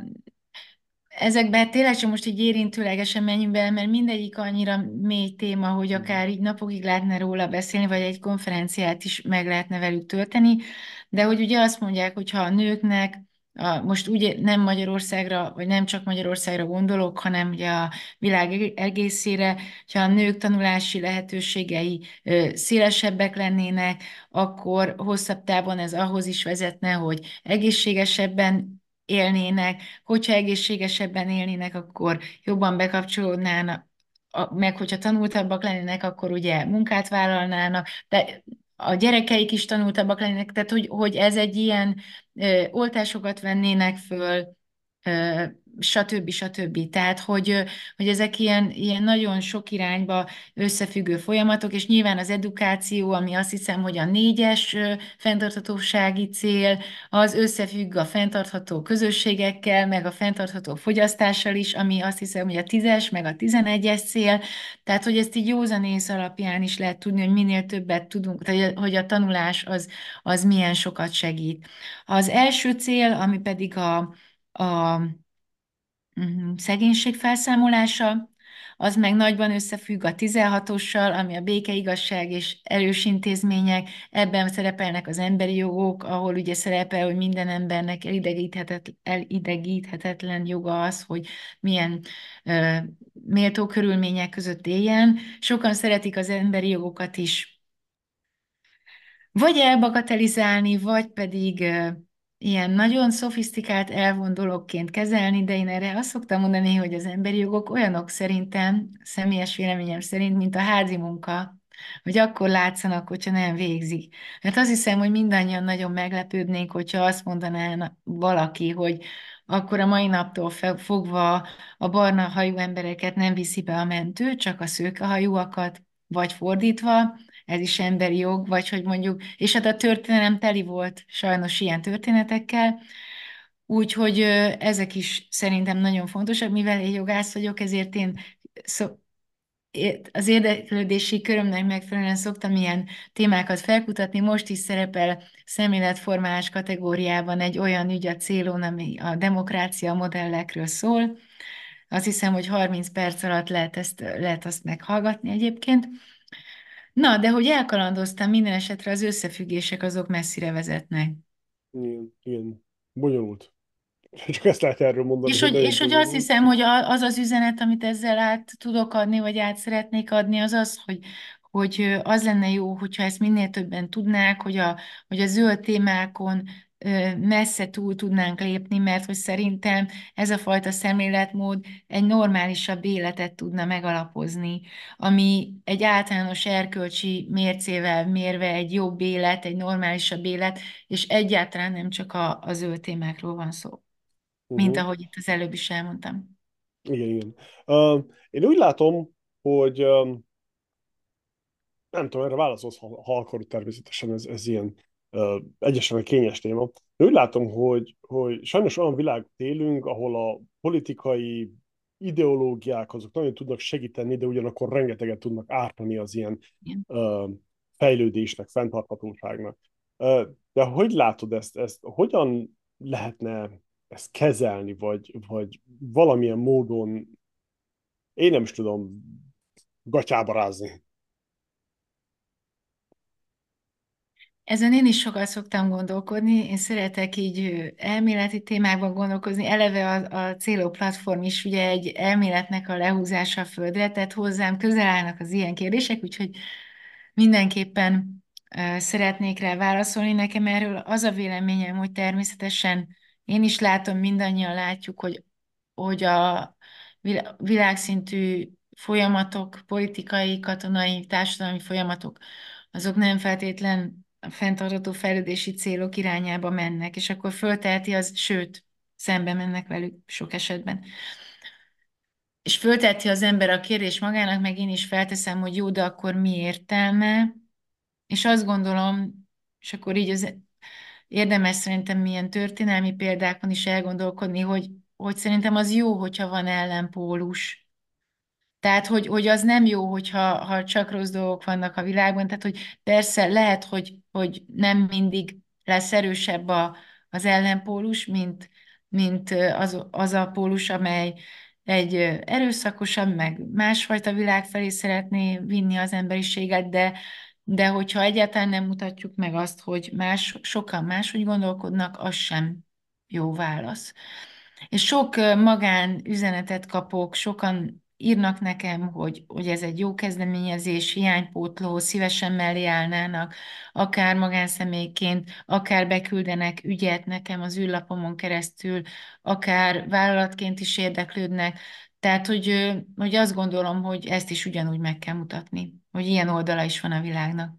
ezekben tényleg csak most így érintőlegesen menjünk bele, mert mindegyik annyira mély téma, hogy akár így napokig lehetne róla beszélni, vagy egy konferenciát is meg lehetne velük tölteni. De hogy ugye azt mondják, hogy ha a nőknek, a, most úgy nem Magyarországra, vagy nem csak Magyarországra gondolok, hanem ugye a világ egészére, ha a nők tanulási lehetőségei ö, szélesebbek lennének, akkor hosszabb távon ez ahhoz is vezetne, hogy egészségesebben élnének, hogyha egészségesebben élnének, akkor jobban bekapcsolódnának, a- meg hogyha tanultabbak lennének, akkor ugye munkát vállalnának, de a gyerekeik is tanultabbak lennének, tehát hogy, hogy ez egy ilyen ö, oltásokat vennének föl, ö, stb. stb. Tehát, hogy, ö, hogy ezek ilyen, ilyen nagyon sok irányba összefüggő folyamatok, és nyilván az edukáció, ami azt hiszem, hogy a négyes ö, fenntarthatósági cél, az összefügg a fenntartható közösségekkel, meg a fenntartható fogyasztással is, ami azt hiszem, hogy a tízes, meg a tizenegyes cél. Tehát, hogy ezt így józanész alapján is lehet tudni, hogy minél többet tudunk, tehát, hogy a tanulás az, az milyen sokat segít. Az első cél, ami pedig a, a Mhm. Szegénység felszámolása, az meg nagyban összefügg a tizenhatossal, ami a béke, igazság és erős intézmények. Ebben szerepelnek az emberi jogok, ahol ugye szerepel, hogy minden embernek elidegíthetetlen, elidegíthetetlen joga az, hogy milyen ö, méltó körülmények között éljen. Sokan szeretik az emberi jogokat is vagy elbagatelizálni, vagy pedig ö, ilyen nagyon szofisztikált elvont dologként kezelni, de én erre azt szoktam mondani, hogy az emberi jogok olyanok szerintem, személyes véleményem szerint, mint a házi munka, hogy akkor látszanak, hogyha nem végzik. Mert azt hiszem, hogy mindannyian nagyon meglepődnénk, hogyha azt mondaná valaki, hogy akkor a mai naptól fe- fogva a barna hajú embereket nem viszi be a mentő, csak a szőkehajúakat, vagy fordítva, ez is emberi jog, vagy hogy mondjuk, és hát a történelem teli volt sajnos ilyen történetekkel, úgyhogy ö, ezek is szerintem nagyon fontosak, mivel én jogász vagyok, ezért én szó, é- az érdeklődési körömnek megfelelően szoktam ilyen témákat felkutatni. Most is szerepel szemléletformálás kategóriában egy olyan ügy a célon, ami a demokrácia modellekről szól, Azt hiszem, hogy harminc perc alatt lehet, ezt, lehet azt meghallgatni egyébként. Na, de hogy elkalandoztam, minden esetre az összefüggések azok messzire vezetnek. Igen, igen. Bonyolult. Csak ezt lehet erről mondani, És hogy hogy, nagyon és hogy azt bonyolult. hiszem, hogy a- az az üzenet, amit ezzel át tudok adni, vagy át szeretnék adni, az az, hogy, hogy az lenne jó, hogyha ezt minél többen tudnák, hogy a, hogy a zöld témákon ö, messze túl tudnánk lépni, mert hogy szerintem ez a fajta szemléletmód egy normálisabb életet tudna megalapozni, ami egy általános erkölcsi mércével mérve egy jobb élet, egy normálisabb élet, és egyáltalán nem csak a, a zöld témákról van szó, mint Uh-huh. ahogy itt az előbb is elmondtam. Igen, igen. Uh, én úgy látom, hogy um, nem tudom, erre válaszolsz, ha, ha akarod, természetesen ez, ez ilyen uh, egyesen egy kényes téma. De úgy látom, hogy, hogy sajnos olyan világot élünk, ahol a politikai ideológiák azok nagyon tudnak segíteni, de ugyanakkor rengeteget tudnak ártani az ilyen Igen. uh, fejlődésnek, fenntarthatóságnak. Uh, de hogy látod ezt, ezt, hogyan lehetne ezt kezelni, vagy, vagy valamilyen módon, én nem is tudom, gatyába rázni? Ezen én is sokat szoktam gondolkodni, én szeretek így ö, elméleti témákban gondolkozni, eleve a, a Céló platform is ugye egy elméletnek a lehúzása a földre, tehát hozzám közel állnak az ilyen kérdések, úgyhogy mindenképpen ö, szeretnék rá válaszolni. Nekem erről az a véleményem, hogy természetesen én is látom, mindannyian látjuk, hogy, hogy a vil- világszintű folyamatok, politikai, katonai, társadalmi folyamatok, azok nem feltétlen a fenntartható fejlődési célok irányába mennek, és akkor fölteheti az, sőt, szembe mennek velük sok esetben. És fölteheti az ember a kérdés magának, meg én is felteszem, hogy jó, de akkor mi értelme? És azt gondolom, és akkor így az érdemes szerintem milyen történelmi példákon is elgondolkodni, hogy, hogy szerintem az jó, hogyha van ellenpólus. Tehát, hogy, hogy az nem jó, hogyha ha csak rossz dolgok vannak a világban. Tehát, hogy persze lehet, hogy, hogy nem mindig lesz erősebb a, az ellenpólus, mint, mint az, az a pólus, amely egy erőszakosabb, meg másfajta világ felé szeretné vinni az emberiséget, de, de hogyha egyáltalán nem mutatjuk meg azt, hogy más, sokan máshogy gondolkodnak, az sem jó válasz. És sok ö, magán üzenetet kapok, sokan írnak nekem, hogy, hogy ez egy jó kezdeményezés, hiánypótló, szívesen mellé állnának, akár magánszemélyként, akár beküldenek ügyet nekem az űrlapomon keresztül, akár vállalatként is érdeklődnek. Tehát, hogy, ö, hogy azt gondolom, hogy ezt is ugyanúgy meg kell mutatni, hogy ilyen oldala is van a világnak.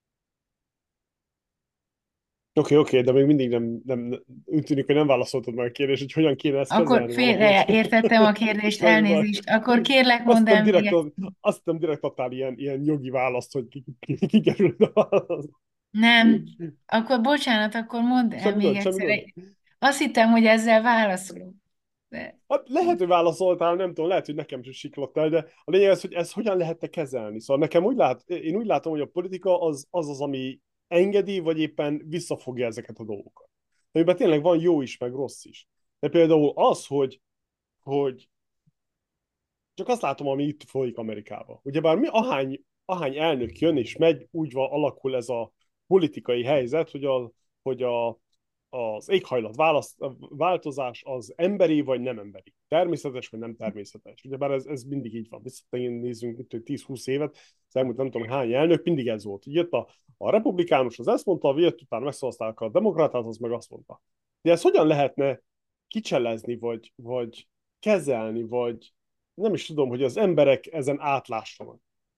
Oké, okay, oké, okay, de még mindig nem, nem, úgy tűnik, hogy nem válaszoltad meg a kérdést, hogy hogyan kéne ezt Akkor kezelni valahogy. félre értettem a kérdést, Semmi baj. elnézést. Akkor kérlek, Azt mondd hiszem el még direkt, egyszer. azt hiszem direkt adtál ilyen, ilyen jogi választ, hogy ki, ki, ki kerül a válasz. Nem. Akkor bocsánat, akkor mondd el Semmi még gond, semmi egyszer. gond. Azt hittem, hogy ezzel válaszolok. De... Hát lehet, hogy válaszoltál, nem tudom, lehet, hogy nekem is siklottál, de a lényeg az, hogy ezt hogyan lehetne kezelni. Szóval nekem úgy lát, én úgy látom, hogy a politika az az, az ami engedi, vagy éppen visszafogja ezeket a dolgokat. Amiben tényleg van jó is, meg rossz is. De például az, hogy, hogy csak azt látom, ami itt folyik Amerikában. Ugyebár mi, ahány, ahány elnök jön és megy, úgy van, alakul ez a politikai helyzet, hogy, a, hogy a, az éghajlat választ, változás az emberi vagy nem emberi. Természetes vagy nem természetes. Ugyebár ez, ez mindig így van. Visszanézzünk itt tíz-húsz évet, az elmúlt nem tudom hány elnök, mindig ez volt. Jött a, a republikánus, az ezt mondta, jött utána megszavazták a demokratát, az meg azt mondta. De ezt hogyan lehetne kicselezni, vagy, vagy kezelni, vagy nem is tudom, hogy az emberek ezen átlássanak.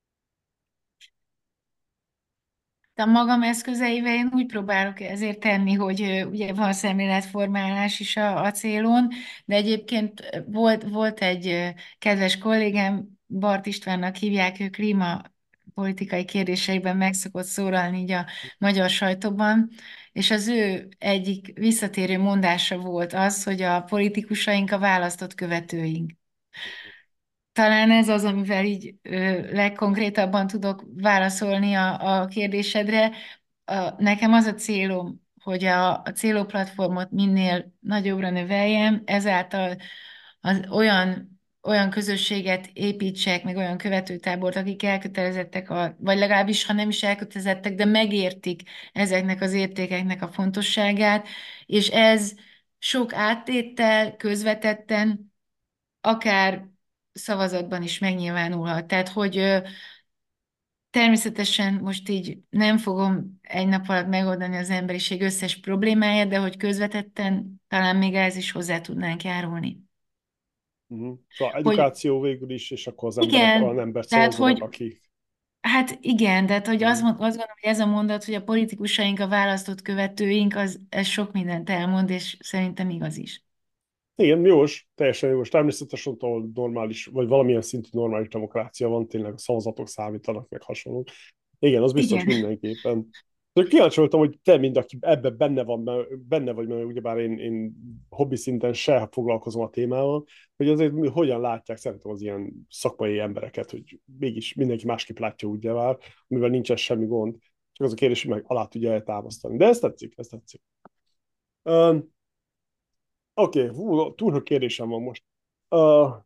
A magam eszközeivel én úgy próbálok ezért tenni, hogy ö, ugye van szemléletformálás is a, a célon, de egyébként ö, volt, volt egy ö, kedves kollégám, Bart Istvánnak hívják, ő klímapolitikai kérdéseiben meg szokott szólalni így a magyar sajtóban, és az ő egyik visszatérő mondása volt az, hogy a politikusaink a választott követőink. Talán ez az, amivel így ö, legkonkrétabban tudok válaszolni a, a kérdésedre. A, nekem az a célom, hogy a, a céló platformot minél nagyobbra növeljem, ezáltal az olyan olyan közösséget építsek, meg olyan követőtábort, akik elkötelezettek, a, vagy legalábbis, ha nem is elkötelezettek, de megértik ezeknek az értékeknek a fontosságát, és ez sok áttéttel, közvetetten, akár szavazatban is megnyilvánulhat. Tehát, hogy ö, természetesen most így nem fogom egy nap alatt megoldani az emberiség összes problémáját, de hogy közvetetten talán még ez is hozzá tudnánk járulni. Uh-huh. Szóval Hogy edukáció végül is, és akkor az emberek olyan igen, embert tehát szavazzanak, hogy aki... hát igen, tehát hogy azt, Uh-huh. mond, azt gondolom, hogy ez a mondat, hogy a politikusaink a választott követőink, az, ez sok mindent elmond, és szerintem igaz is. Igen, jogos, teljesen jogos. Természetesen ott, ahol normális, vagy valamilyen szintű normális demokrácia van, tényleg a szavazatok számítanak, meg hasonlók. Igen, az biztos Igen. mindenképpen. De kíváncsi voltam, hogy te mind, aki ebben benne van, benne vagy, mert ugyebár én, én hobbi szinten se foglalkozom a témával, hogy azért mi, hogyan látják, szeretem az ilyen szakmai embereket, hogy mégis mindenki másképp látja ugyebár, mivel nincsen semmi gond. Csak az a kérdés, hogy meg alá tudja eltámasztani. De ez tetszik, ez tetszik. Um, Oké, okay, túl sok kérdésem van most. Uh,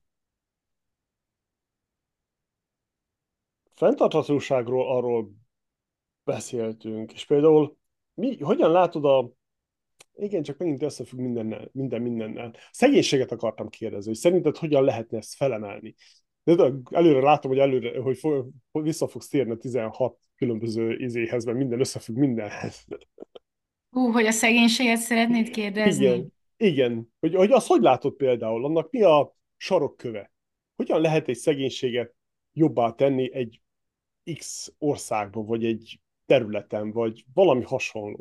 fenntarthatóságról arról beszéltünk, és például mi, hogyan látod a... Igen, csak megint összefügg mindennel, minden mindennel. Szegénységet akartam kérdezni, hogy szerinted hogyan lehetne ezt felemelni? De előre látom, hogy előre, hogy, fo- hogy vissza fogsz térni a tizenhat különböző izéhez, mert minden összefügg mindenhez. Hú, hogy a szegénységet szeretnéd kérdezni? Igen, igen. Hogy, hogy azt hogy látod például? Annak mi a sarokköve? Hogyan lehet egy szegénységet jobbá tenni egy X országban, vagy egy területen, vagy valami hasonló?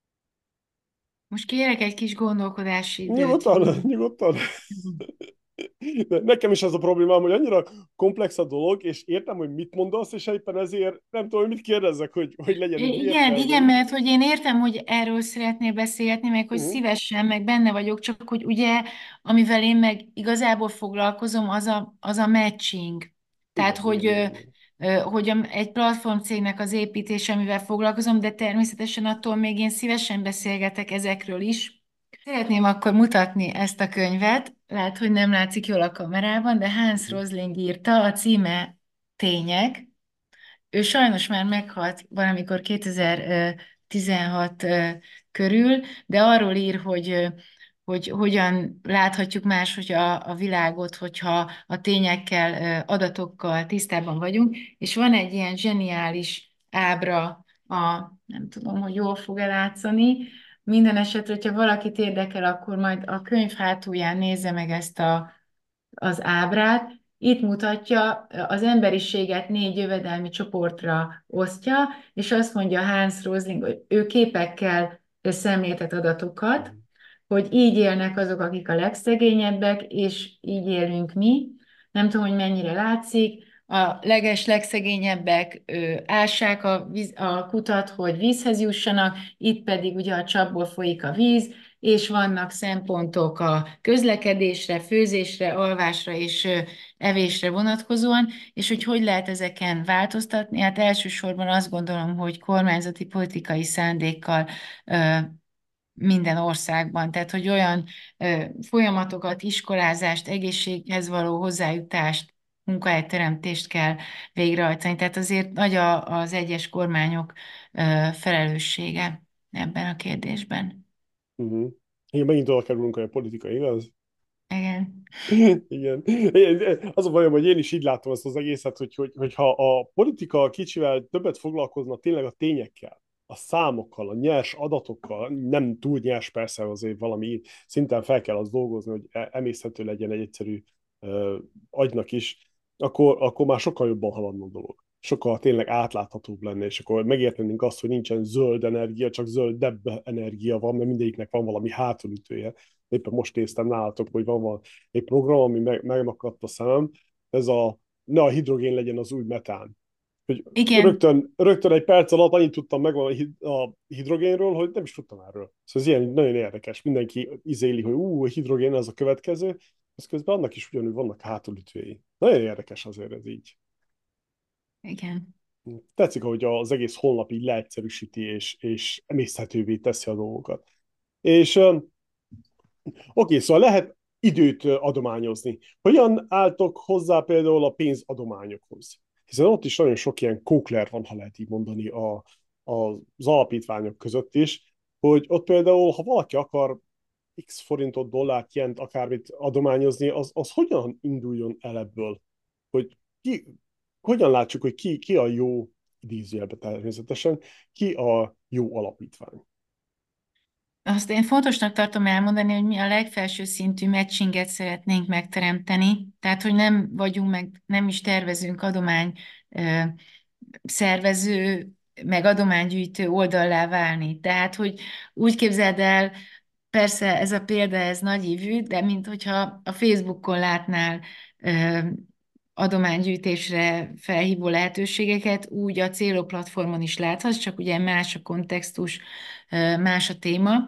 Most kérek egy kis gondolkodási időt. Nyugodtan, nyugodtan. De nekem is ez a problémám, hogy annyira komplex a dolog, és értem, hogy mit mondasz, és éppen ezért nem tudom, hogy mit kérdezzek, hogy, hogy legyen így I- Igen, értelme igen, is. mert hogy én értem, hogy erről szeretnél beszélgetni, meg hogy Uh-huh. szívesen, meg benne vagyok, csak hogy ugye, amivel én meg igazából foglalkozom, az a, az a matching. Tehát, Igen, hogy, igen, ö, igen, igen. ö, hogy a- egy platformcégnek az építése, amivel foglalkozom, de természetesen attól még én szívesen beszélgetek ezekről is. Szeretném akkor mutatni ezt a könyvet, lehet, hogy nem látszik jól a kamerában, de Hans Uh-huh. Rosling írta, a címe Tények. Ő sajnos már meghalt valamikor kétezer-tizenhat körül, de arról ír, hogy, hogy hogyan láthatjuk máshogy a, a világot, hogyha a tényekkel, adatokkal tisztában vagyunk. És van egy ilyen zseniális ábra, a, nem tudom, hogy jól fog elátszani. Minden esetre, hogyha valakit érdekel, akkor majd a könyv hátulján nézze meg ezt a az ábrát. Itt mutatja, az emberiséget négy jövedelmi csoportra osztja, és azt mondja Hans Rosling, hogy ő képekkel szemléltet adatokat, hogy így élnek azok, akik a legszegényebbek, és így élünk mi. Nem tudom, hogy mennyire látszik. A leges, legszegényebbek ö, ássák a, víz, a kutat, hogy vízhez jussanak, itt pedig ugye a csapból folyik a víz, és vannak szempontok a közlekedésre, főzésre, alvásra és ö, evésre vonatkozóan, és hogy hogy lehet ezeken változtatni. Hát elsősorban azt gondolom, hogy kormányzati politikai szándékkal ö, minden országban. Tehát, hogy olyan ö, folyamatokat, iskolázást, egészséghez való hozzájutást, munkahelyteremtést kell végrehajtani. Tehát azért nagy a, az egyes kormányok ö, felelőssége ebben a kérdésben. Uh-huh. Igen, megint oda kerülünk, hogy a politika, igaz? Igen. Igen. Az a bajom, hogy én is így látom ezt az egészet, hogy, hogy, hogyha a politika kicsivel többet foglalkozna tényleg a tényekkel, a számokkal, a nyers adatokkal, nem túl nyers persze, azért valami szinten fel kell az dolgozni, hogy e- emészhető legyen egy egyszerű uh, agynak is, akkor, akkor már sokkal jobban haladna a dolog. Sokkal tényleg átláthatóbb lenne, és akkor megértenénk azt, hogy nincsen zöld energia, csak zöldebb energia van, mert mindegyiknek van valami hátulütője. Éppen most néztem nálatok, hogy van, van egy program, ami meg, megmakadt a szemem, ez a ne a hidrogén legyen az új metán. Hogy Igen, rögtön, rögtön egy perc alatt annyit tudtam meg a a hidrogénről, hogy nem is tudtam erről. Szóval ez ilyen nagyon érdekes. Mindenki izéli, hogy ú, a hidrogén az a következő, az közben annak is ugyanúgy vannak hátulütői. Nagyon érdekes azért ez így. igen. Tetszik, hogy az egész honlap így leegyszerűsíti és, és emészhetővé teszi a dolgokat. És oké, okay, szóval lehet időt adományozni. Hogyan álltok hozzá például a pénzadományokhoz? Hiszen ott is nagyon sok ilyen kókler van, ha lehet így mondani, a, a, az alapítványok között is, hogy ott például, ha valaki akar x forintot, dollárt, jent, akármit adományozni, az, az hogyan induljon el ebből? Hogy ki, hogyan látsuk, hogy ki, ki a jó, idézőjelben természetesen, ki a jó alapítvány? Azt én fontosnak tartom elmondani, hogy mi a legfelső szintű matchinget szeretnénk megteremteni, tehát hogy nem vagyunk meg, nem is tervezünk adomány ö, szervező, meg adománygyűjtő oldallá válni. Tehát, hogy úgy képzeld el, persze ez a példa, ez nagyívű, de mint hogyha a Facebookon látnál ö, adománygyűjtésre felhívó lehetőségeket, úgy a Céló platformon is láthatsz, csak ugye más a kontextus, ö, más a téma.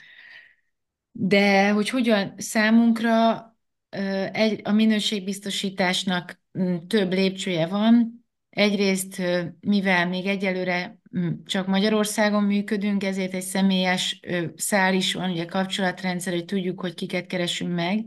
De hogy hogyan számunkra ö, egy, a minőségbiztosításnak mm, több lépcsője van. Egyrészt, ö, mivel még egyelőre mm, csak Magyarországon működünk, ezért egy személyes ö, szál is van, ugye kapcsolatrendszer, hogy tudjuk, hogy kiket keresünk meg.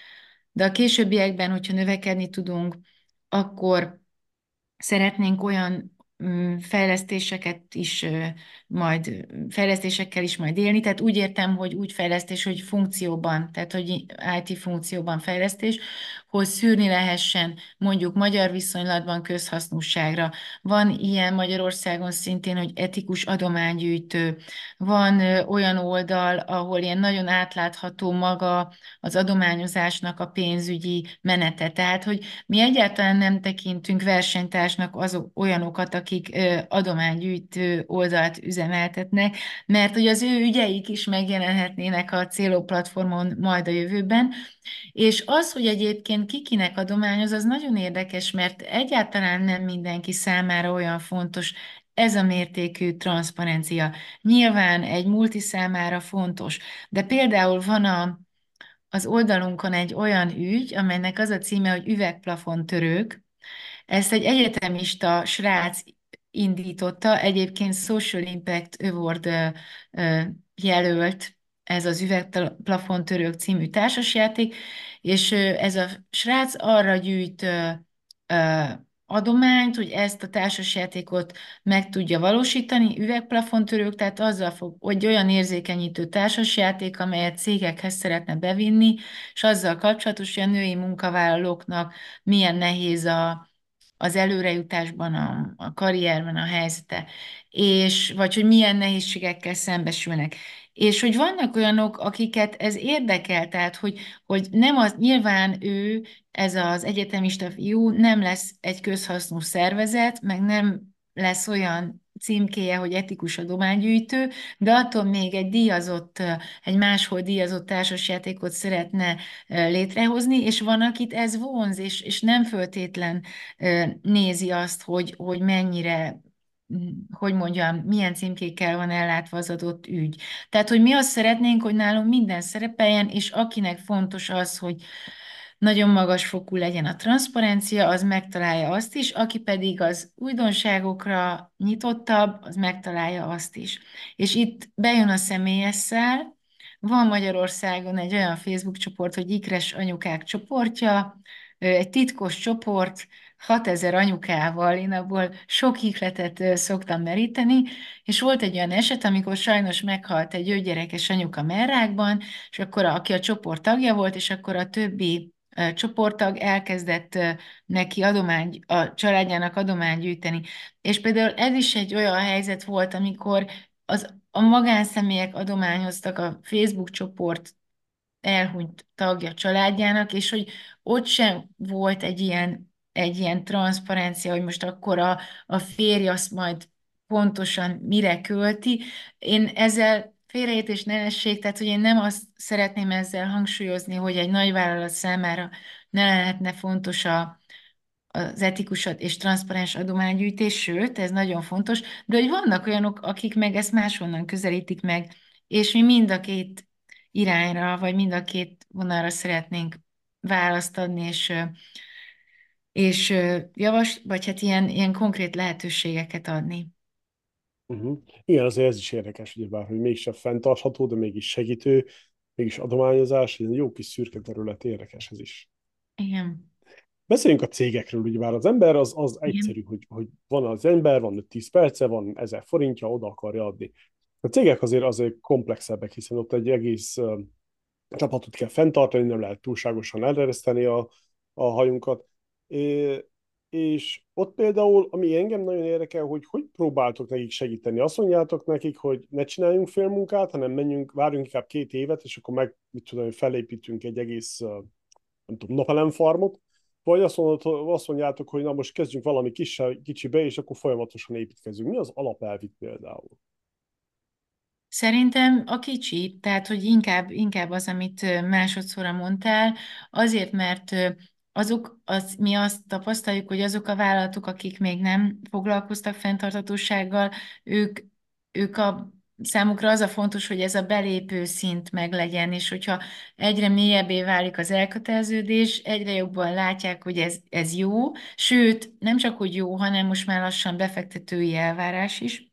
De a későbbiekben, hogyha növekedni tudunk, akkor szeretnénk olyan mm, fejlesztéseket is ö, majd, fejlesztésekkel is majd élni, tehát úgy értem, hogy úgy fejlesztés, hogy funkcióban, tehát hogy i té funkcióban fejlesztés, hogy szűrni lehessen mondjuk magyar viszonylatban közhasznúságra. Van ilyen Magyarországon szintén, hogy etikus adománygyűjtő, van ö, olyan oldal, ahol ilyen nagyon átlátható maga az adományozásnak a pénzügyi menete, tehát hogy mi egyáltalán nem tekintünk versenytársnak azok, olyanokat, akik ö, adománygyűjtő oldalt üzemeltetnek, mert hogy az ő ügyeik is megjelenhetnének a Céló platformon majd a jövőben, és az, hogy egyébként kikinek adományoz, az nagyon érdekes, mert egyáltalán nem mindenki számára olyan fontos ez a mértékű transzparencia. Nyilván egy multi számára fontos, de például van a az oldalunkon egy olyan ügy, amelynek az a címe, hogy üvegplafontörők. Ezt egy egyetemista srác indította, egyébként Social Impact Award ö, ö, jelölt ez az Üvegplafontörők című társasjáték, és ö, ez a srác arra gyűjt ö, ö, adományt, hogy ezt a társasjátékot meg tudja valósítani, üvegplafontörők, tehát azzal fog, hogy olyan érzékenyítő társasjáték, amelyet cégekhez szeretne bevinni, és azzal kapcsolatos, hogy a női munkavállalóknak milyen nehéz a az előrejutásban, a, a karrierben a helyzete, és vagy hogy milyen nehézségekkel szembesülnek. És hogy vannak olyanok, akiket ez érdekel, tehát hogy, hogy nem az, nyilván ő, ez az egyetemista fiú nem lesz egy közhasznú szervezet, meg nem lesz olyan címkéje, hogy etikus adománygyűjtő, de attól még egy díjazott, egy máshol díjazott társasjátékot szeretne létrehozni, és van, akit ez vonz, és, és nem föltétlen nézi azt, hogy, hogy mennyire, hogy mondjam, milyen címkékkel van ellátva az adott ügy. Tehát, hogy mi azt szeretnénk, hogy nálunk minden szerepeljen, és akinek fontos az, hogy nagyon magas fokú legyen a transzparencia, az megtalálja azt is, aki pedig az újdonságokra nyitottabb, az megtalálja azt is. És itt bejön a személyes szál, van Magyarországon egy olyan Facebook csoport, hogy Ikres Anyukák csoportja, egy titkos csoport, hatezer anyukával, én abból sok ihletet ö, szoktam meríteni, és volt egy olyan eset, amikor sajnos meghalt egy ötgyerekes anyuka merrákban, és akkor a, aki a csoport tagja volt, és akkor a többi ö, csoporttag elkezdett ö, neki adomány, a családjának adományt gyűjteni. És például ez is egy olyan helyzet volt, amikor az, a magánszemélyek adományoztak a Facebook csoport elhunyt tagja családjának, és hogy ott sem volt egy ilyen, egy ilyen transzparencia, hogy most akkor a, a férj azt majd pontosan mire költi. Én ezzel félreértés ne essék, tehát hogy én nem azt szeretném ezzel hangsúlyozni, hogy egy nagyvállalat számára ne lehetne fontos a, az etikus és transzparens adománygyűjtés, sőt, ez nagyon fontos, de hogy vannak olyanok, akik meg ezt máshonnan közelítik meg, és mi mind a két irányra, vagy mind a két vonalra szeretnénk választ adni, és, és javas, vagy hát ilyen, ilyen konkrét lehetőségeket adni. Uh-huh. Igen, azért ez is érdekes, ugyebár, hogy mégsem fenntartható, de mégis segítő. mégis adományozás, egy jó kis szürke terület, érdekes ez is. Igen. Beszéljünk a cégekről, ugye már az ember az, az Igen. egyszerű, hogy, hogy van az ember, van tíz perce, van ezer forintja, oda akarja adni. A cégek azért azért komplexebbek, hiszen ott egy egész uh, csapatot kell fenntartani, nem lehet túlságosan elereszteni a, a hajunkat. É, és ott például, ami engem nagyon érdekel, hogy hogy próbáltok nekik segíteni. Azt mondjátok nekik, hogy ne csináljunk félmunkát, hanem menjünk, várjunk inkább két évet, és akkor meg, mit tudom, felépítünk egy egész uh, nem tudom, napelemfarmot, vagy azt, mondod, azt mondjátok, hogy na most kezdjünk valami kis, kicsibe, és akkor folyamatosan építkezünk. Mi az alapelvit például? Szerintem a kicsi, tehát hogy inkább, inkább az, amit ö, másodszorra mondtál, azért, mert ö, azok, az, mi azt tapasztaljuk, hogy azok a vállalatok, akik még nem foglalkoztak fenntarthatósággal, ők, ők a számukra az a fontos, hogy ez a belépő szint meglegyen, és hogyha egyre mélyebbé válik az elköteleződés, egyre jobban látják, hogy ez, ez jó, sőt, nem csak, hogy jó, hanem most már lassan befektetői elvárás is,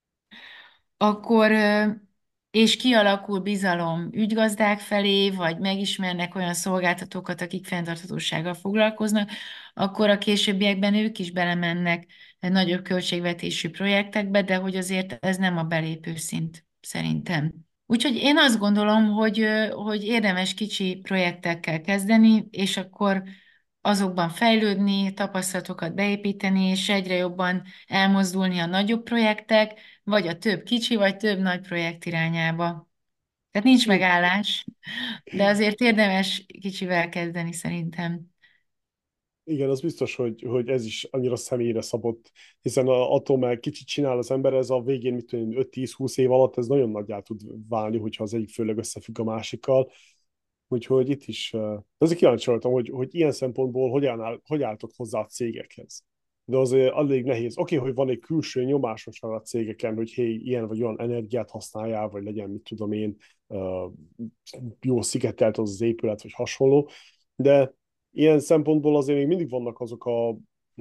akkor ö, és kialakul bizalom ügygazdák felé, vagy megismernek olyan szolgáltatókat, akik fenntarthatósággal foglalkoznak, akkor a későbbiekben ők is belemennek nagyobb költségvetésű projektekbe, de hogy azért ez nem a belépő szint, szerintem. Úgyhogy én azt gondolom, hogy, ö, hogy érdemes kicsi projektekkel kezdeni, és akkor azokban fejlődni, tapasztalatokat beépíteni, és egyre jobban elmozdulni a nagyobb projektek, vagy a több kicsi, vagy több nagy projekt irányába. Tehát nincs Hm, megállás, de azért érdemes kicsivel kezdeni szerintem. igen, az biztos, hogy, hogy ez is annyira személyre szabott, hiszen a, attól, mert kicsit csinál az ember, ez a végén, mit tudom, öt tíz húsz év alatt ez nagyon nagyjá tud válni, hogyha az egyik főleg összefügg a másikkal. Úgyhogy itt is, uh, azért kíváncsi voltam, hogy, hogy ilyen szempontból hogy, állnál, hogy álltok hozzá a cégekhez. De azért elég nehéz. Oké, okay, hogy van egy külső nyomásos a cégeken, hogy hé, ilyen vagy olyan energiát használjál, vagy legyen, mit tudom én, uh, jó szigetelt az az épület, vagy hasonló. De ilyen szempontból azért még mindig vannak azok a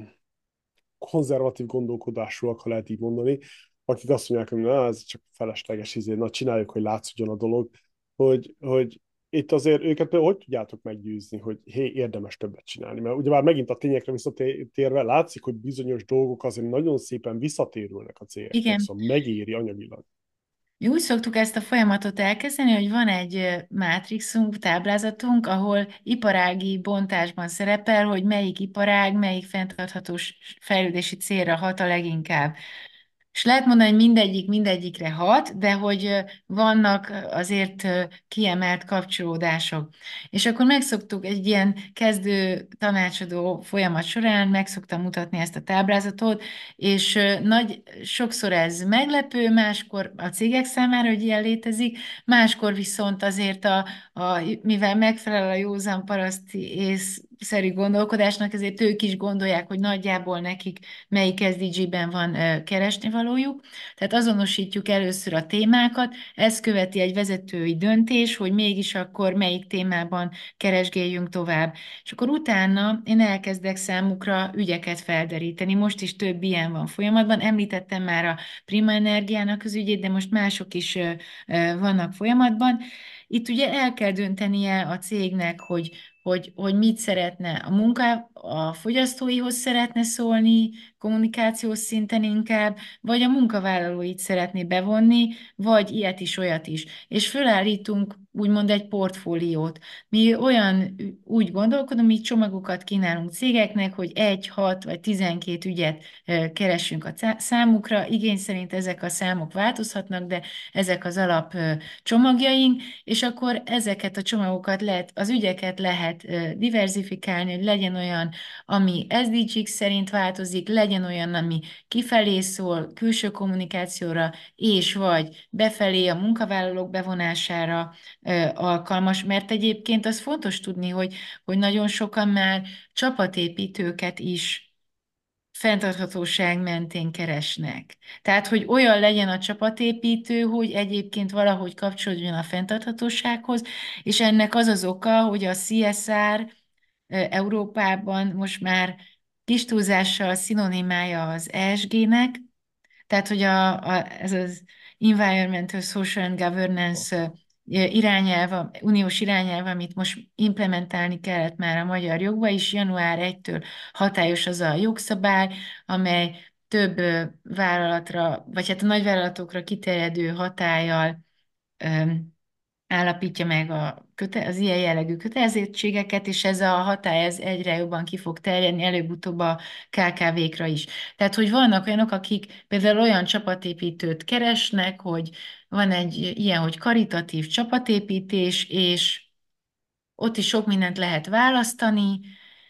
konzervatív gondolkodásúak, ha lehet így mondani, akik azt mondják, hogy na, ez csak felesleges, izé, na csináljuk, hogy látszódjon a dolog, hogy, hogy itt azért őket például hogy tudjátok meggyőzni, hogy hé, érdemes többet csinálni? Mert ugyebár megint a tényekre visszatérve látszik, hogy bizonyos dolgok azért nagyon szépen visszatérülnek a cégeknek, Igen. szóval megéri anyagilag. Mi úgy szoktuk ezt a folyamatot elkezdeni, hogy van egy ö, mátrixunk, táblázatunk, ahol iparági bontásban szerepel, hogy melyik iparág, melyik fenntarthatós fejlődési célra hat a leginkább. És lehet mondani, hogy mindegyik mindegyikre hat, de hogy ö, vannak ö, azért ö, kiemelt kapcsolódások. És akkor megszoktuk egy ilyen kezdő tanácsadó folyamat során, megszoktam mutatni ezt a táblázatot, és ö, nagy, sokszor ez meglepő, máskor a cégek számára, hogy ilyen létezik, máskor viszont azért a, a mivel megfelel a józan paraszti észszerű gondolkodásnak, ezért ők is gondolják, hogy nagyjából nekik melyik es dé gé-ben van ö, keresnivalójuk. Tehát azonosítjuk először a témákat, ezt követi egy vezetői döntés, hogy mégis akkor melyik témában keresgéljünk tovább. És akkor utána én elkezdek számukra ügyeket felderíteni. Most is több ilyen van folyamatban. Említettem már a Prima Energiának az ügyét, de most mások is ö, ö, vannak folyamatban. Itt ugye el kell döntenie a cégnek, hogy hogy, hogy mit szeretne a munka, a fogyasztóihoz szeretne szólni, kommunikációs szinten inkább, vagy a munkavállalóit szeretné bevonni, vagy ilyet is, olyat is. És fölállítunk úgymond egy portfóliót. Mi olyan úgy gondolkodunk, mi csomagokat kínálunk cégeknek, hogy egy, hat vagy tizenkét ügyet eh, keresünk a cá- számukra. Igény szerint ezek a számok változhatnak, de ezek az alap eh, csomagjaink, és akkor ezeket a csomagokat lehet, az ügyeket lehet eh, diversifikálni, hogy legyen olyan, ami es dé gé szerint változik, legyen olyan, ami kifelé szól, külső kommunikációra, és vagy befelé a munkavállalók bevonására ö, alkalmas, mert egyébként az fontos tudni, hogy, hogy nagyon sokan már csapatépítőket is fenntarthatóság mentén keresnek. Tehát, hogy olyan legyen a csapatépítő, hogy egyébként valahogy kapcsolódjon a fenntarthatósághoz, és ennek az az oka, hogy a cé es er Európában most már kis túlzással szinonimája az e es gé-nek, tehát hogy a, a, ez az Environmental, Social and Governance irányelv, uniós irányelv, amit most implementálni kellett már a magyar jogba, és január elsejétől hatályos az a jogszabály, amely több ö, vállalatra, vagy hát a nagyvállalatokra kiterjedő hatállyal állapítja meg a köte- az ilyen jellegű kötelezettségeket, és ez a hatály ez egyre jobban ki fog terjedni, előbb-utóbb a ká ká vé-kra is. Tehát, hogy vannak olyanok, akik például olyan csapatépítőt keresnek, hogy van egy ilyen, hogy karitatív csapatépítés, és ott is sok mindent lehet választani,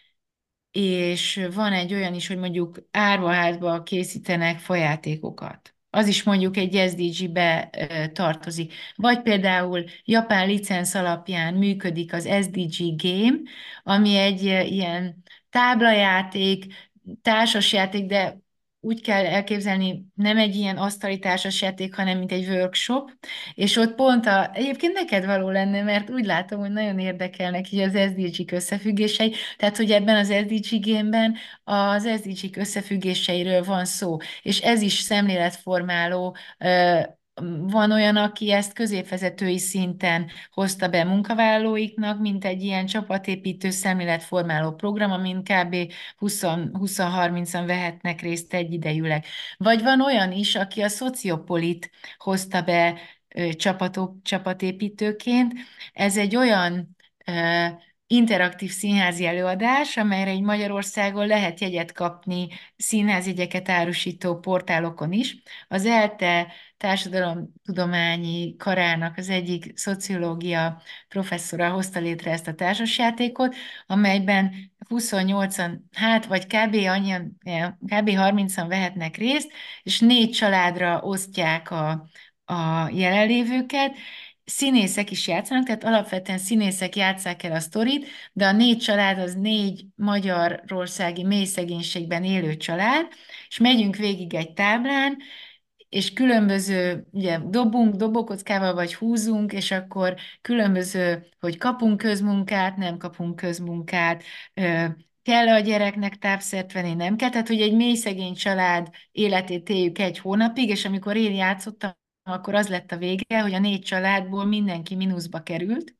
és van egy olyan is, hogy mondjuk árvaházba készítenek fajátékokat. Az is mondjuk egy es dé gé-be ö, tartozik. Vagy például japán licenc alapján működik az es dé gé Game, ami egy ö, ilyen táblajáték, társasjáték, de úgy kell elképzelni, nem egy ilyen asztali társasjáték, hanem mint egy workshop, és ott pont a, egyébként neked való lenne, mert úgy látom, hogy nagyon érdekelnek így az es dé gé-k összefüggései, tehát, hogy ebben az es dé gé gémben az es dé gé-k összefüggéseiről van szó, és ez is szemléletformáló. ö, Van olyan, aki ezt középvezetői szinten hozta be munkavállalóiknak, mint egy ilyen csapatépítő szemléletformáló program, amin kb. húsz-harmincan vehetnek részt egyidejűleg. Vagy van olyan is, aki a Szociopolit hozta be ö, csapatok, csapatépítőként. Ez egy olyan ö, interaktív színházi előadás, amelyre egy Magyarországon lehet jegyet kapni színházjegyeket árusító portálokon is. Az ELTE társadalomtudományi karának az egyik szociológia professzora hozta létre ezt a társasjátékot, amelyben huszonnyolcan, hát vagy kb. Annyian, kb. harmincan vehetnek részt, és négy családra osztják a, a jelenlévőket, színészek is játszanak, tehát alapvetően színészek játsszák el a sztorit, de a négy család az négy magyarországi mély szegénységben élő család, és megyünk végig egy táblán, és különböző, ugye dobunk dobókockával, vagy húzunk, és akkor különböző, hogy kapunk közmunkát, nem kapunk közmunkát, ö, kell a gyereknek tápszert venni, nem kell. Tehát, hogy egy mély szegény család életét éljük egy hónapig, és amikor én játszottam, akkor az lett a vége, hogy a négy családból mindenki mínuszba került.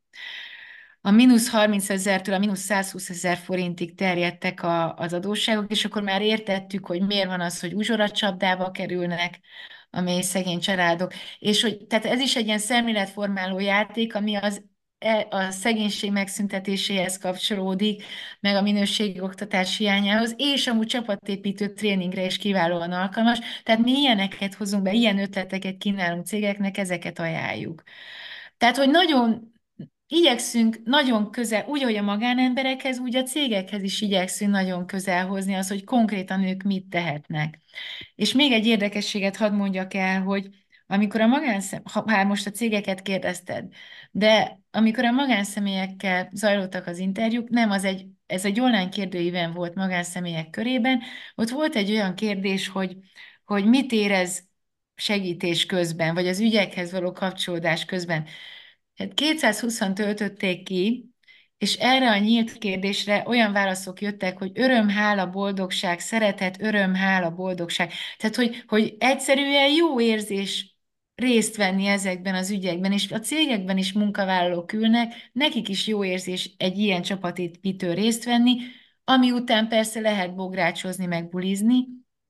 A mínusz harminc ezertől a mínusz százhúsz ezer forintig terjedtek a, az adósságok, és akkor már értettük, hogy miért van az, hogy uzsoracsapdába kerülnek a mély szegény családok. És hogy, tehát ez is egy ilyen szemléletformáló játék, ami az e- a szegénység megszüntetéséhez kapcsolódik, meg a minőségi oktatás hiányához, és amúgy csapatépítő tréningre is kiválóan alkalmas. Tehát mi ilyeneket hozunk be, ilyen ötleteket kínálunk cégeknek, ezeket ajánljuk. Tehát, hogy nagyon igyekszünk nagyon közel, úgy, hogy a magánemberekhez, úgy a cégekhez is igyekszünk nagyon közel hozni az, hogy konkrétan ők mit tehetnek. És még egy érdekességet hadd mondjak el, hogy amikor a magánszem, ha már most a cégeket kérdezted, de amikor a magánszemélyekkel zajlottak az interjúk, nem, az egy, ez egy online kérdőíven volt magánszemélyek körében, ott volt egy olyan kérdés, hogy, hogy mit érez segítés közben, vagy az ügyekhez való kapcsolódás közben. Hát kétszázhúszan töltötték ki, és erre a nyílt kérdésre olyan válaszok jöttek, hogy öröm, hála, boldogság, szeretet, öröm, hála, boldogság. Tehát, hogy, hogy egyszerűen jó érzés részt venni ezekben az ügyekben, és a cégekben is munkavállalók ülnek, nekik is jó érzés egy ilyen csapatépítő részt venni, ami után persze lehet bográcsozni, meg bulizni,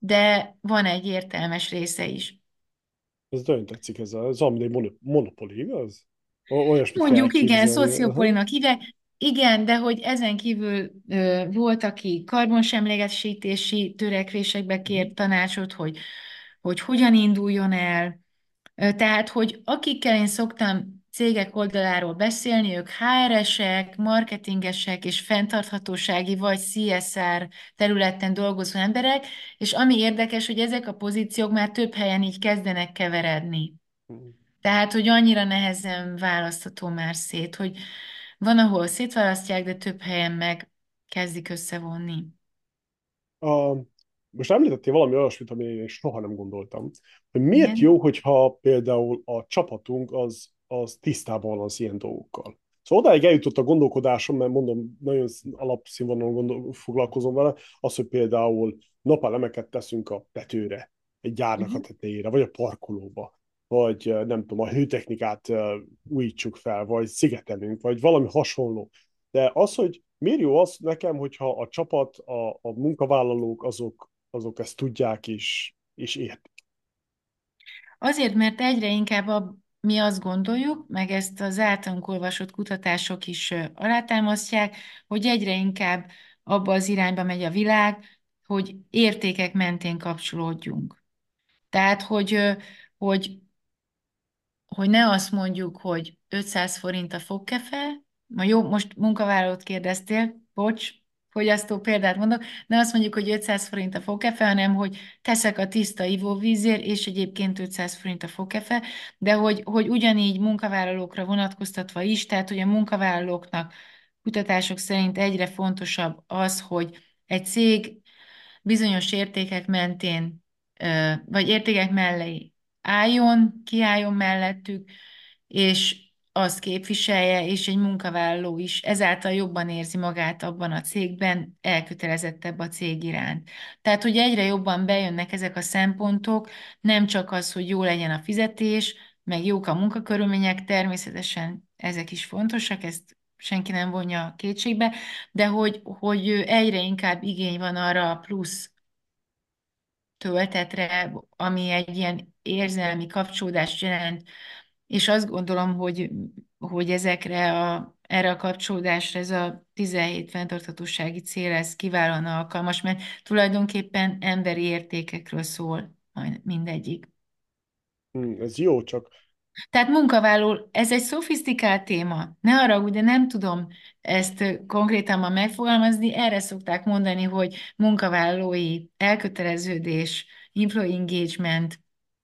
de van egy értelmes része is. Ez nagyon tetszik, ez a Zamdé Monopoly, igaz? O- Olyasmit kell Mondjuk igen, elképzelni. Aha. szociopolinak hívják, igen, de hogy ezen kívül ö, volt, aki karbonsemlegesítési törekvésekbe kért tanácsot, hogy, hogy hogyan induljon el. Ö, tehát, hogy akikkel én szoktam cégek oldaláról beszélni, ők há er esek, marketingesek és fenntarthatósági vagy cé es er területen dolgozó emberek, és ami érdekes, hogy ezek a pozíciók már több helyen így kezdenek keveredni. Tehát, hogy annyira nehezen választható már szét, hogy van, ahol szétválasztják, de több helyen meg kezdik összevonni. A, most említettél valami olyasmit, amire én soha nem gondoltam, hogy miért Igen. jó, hogyha például a csapatunk az, az tisztában van az ilyen dolgokkal. Szóval odáig eljutott a gondolkodásom, mert mondom, nagyon alapszínvonalon gondol, foglalkozom vele, az, hogy például napelemeket teszünk a tetőre, egy gyárnak a Uh-huh. tetejére, vagy a parkolóba. vagy nem tudom, a hőtechnikát újítsuk fel, vagy szigetelünk, vagy valami hasonló. De az, hogy miért jó az nekem, hogyha a csapat, a, a munkavállalók, azok, azok ezt tudják és, és értik. Azért, mert egyre inkább a, mi azt gondoljuk, meg ezt az általunk olvasott kutatások is ö, alátámasztják, hogy egyre inkább abba az irányba megy a világ, hogy értékek mentén kapcsolódjunk. Tehát, hogy, ö, hogy hogy ne azt mondjuk, hogy ötszáz forint a fogkefe, ma jó, most munkavállalót kérdeztél, bocs, fogyasztó példát mondok, ne azt mondjuk, hogy ötszáz forint a fogkefe, hanem hogy teszek a tiszta ivóvízért, és egyébként ötszáz forint a fogkefe, de hogy, hogy ugyanígy munkavállalókra vonatkoztatva is, tehát hogy a munkavállalóknak kutatások szerint egyre fontosabb az, hogy egy cég bizonyos értékek mentén, ö, vagy értékek mellé álljon, kiálljon mellettük, és azt képviselje, és egy munkavállaló is ezáltal jobban érzi magát abban a cégben, elkötelezettebb a cég iránt. Tehát, hogy egyre jobban bejönnek ezek a szempontok, nem csak az, hogy jó legyen a fizetés, meg jók a munkakörülmények, természetesen ezek is fontosak, ezt senki nem vonja kétségbe, de hogy, hogy egyre inkább igény van arra a plusz töltetre, ami egy ilyen érzelmi kapcsolódást jelent, és azt gondolom, hogy, hogy ezekre a, erre a kapcsolódásra ez a tizenhét fenntarthatósági cél, ez kiválóan alkalmas, mert tulajdonképpen emberi értékekről szól majd mindegyik. Hmm, ez jó, csak Tehát munkavállaló, ez egy szofisztikált téma. Ne haragudj, de nem tudom ezt konkrétan ma megfogalmazni. Erre szokták mondani, hogy munkavállalói elköteleződés, employee engagementnek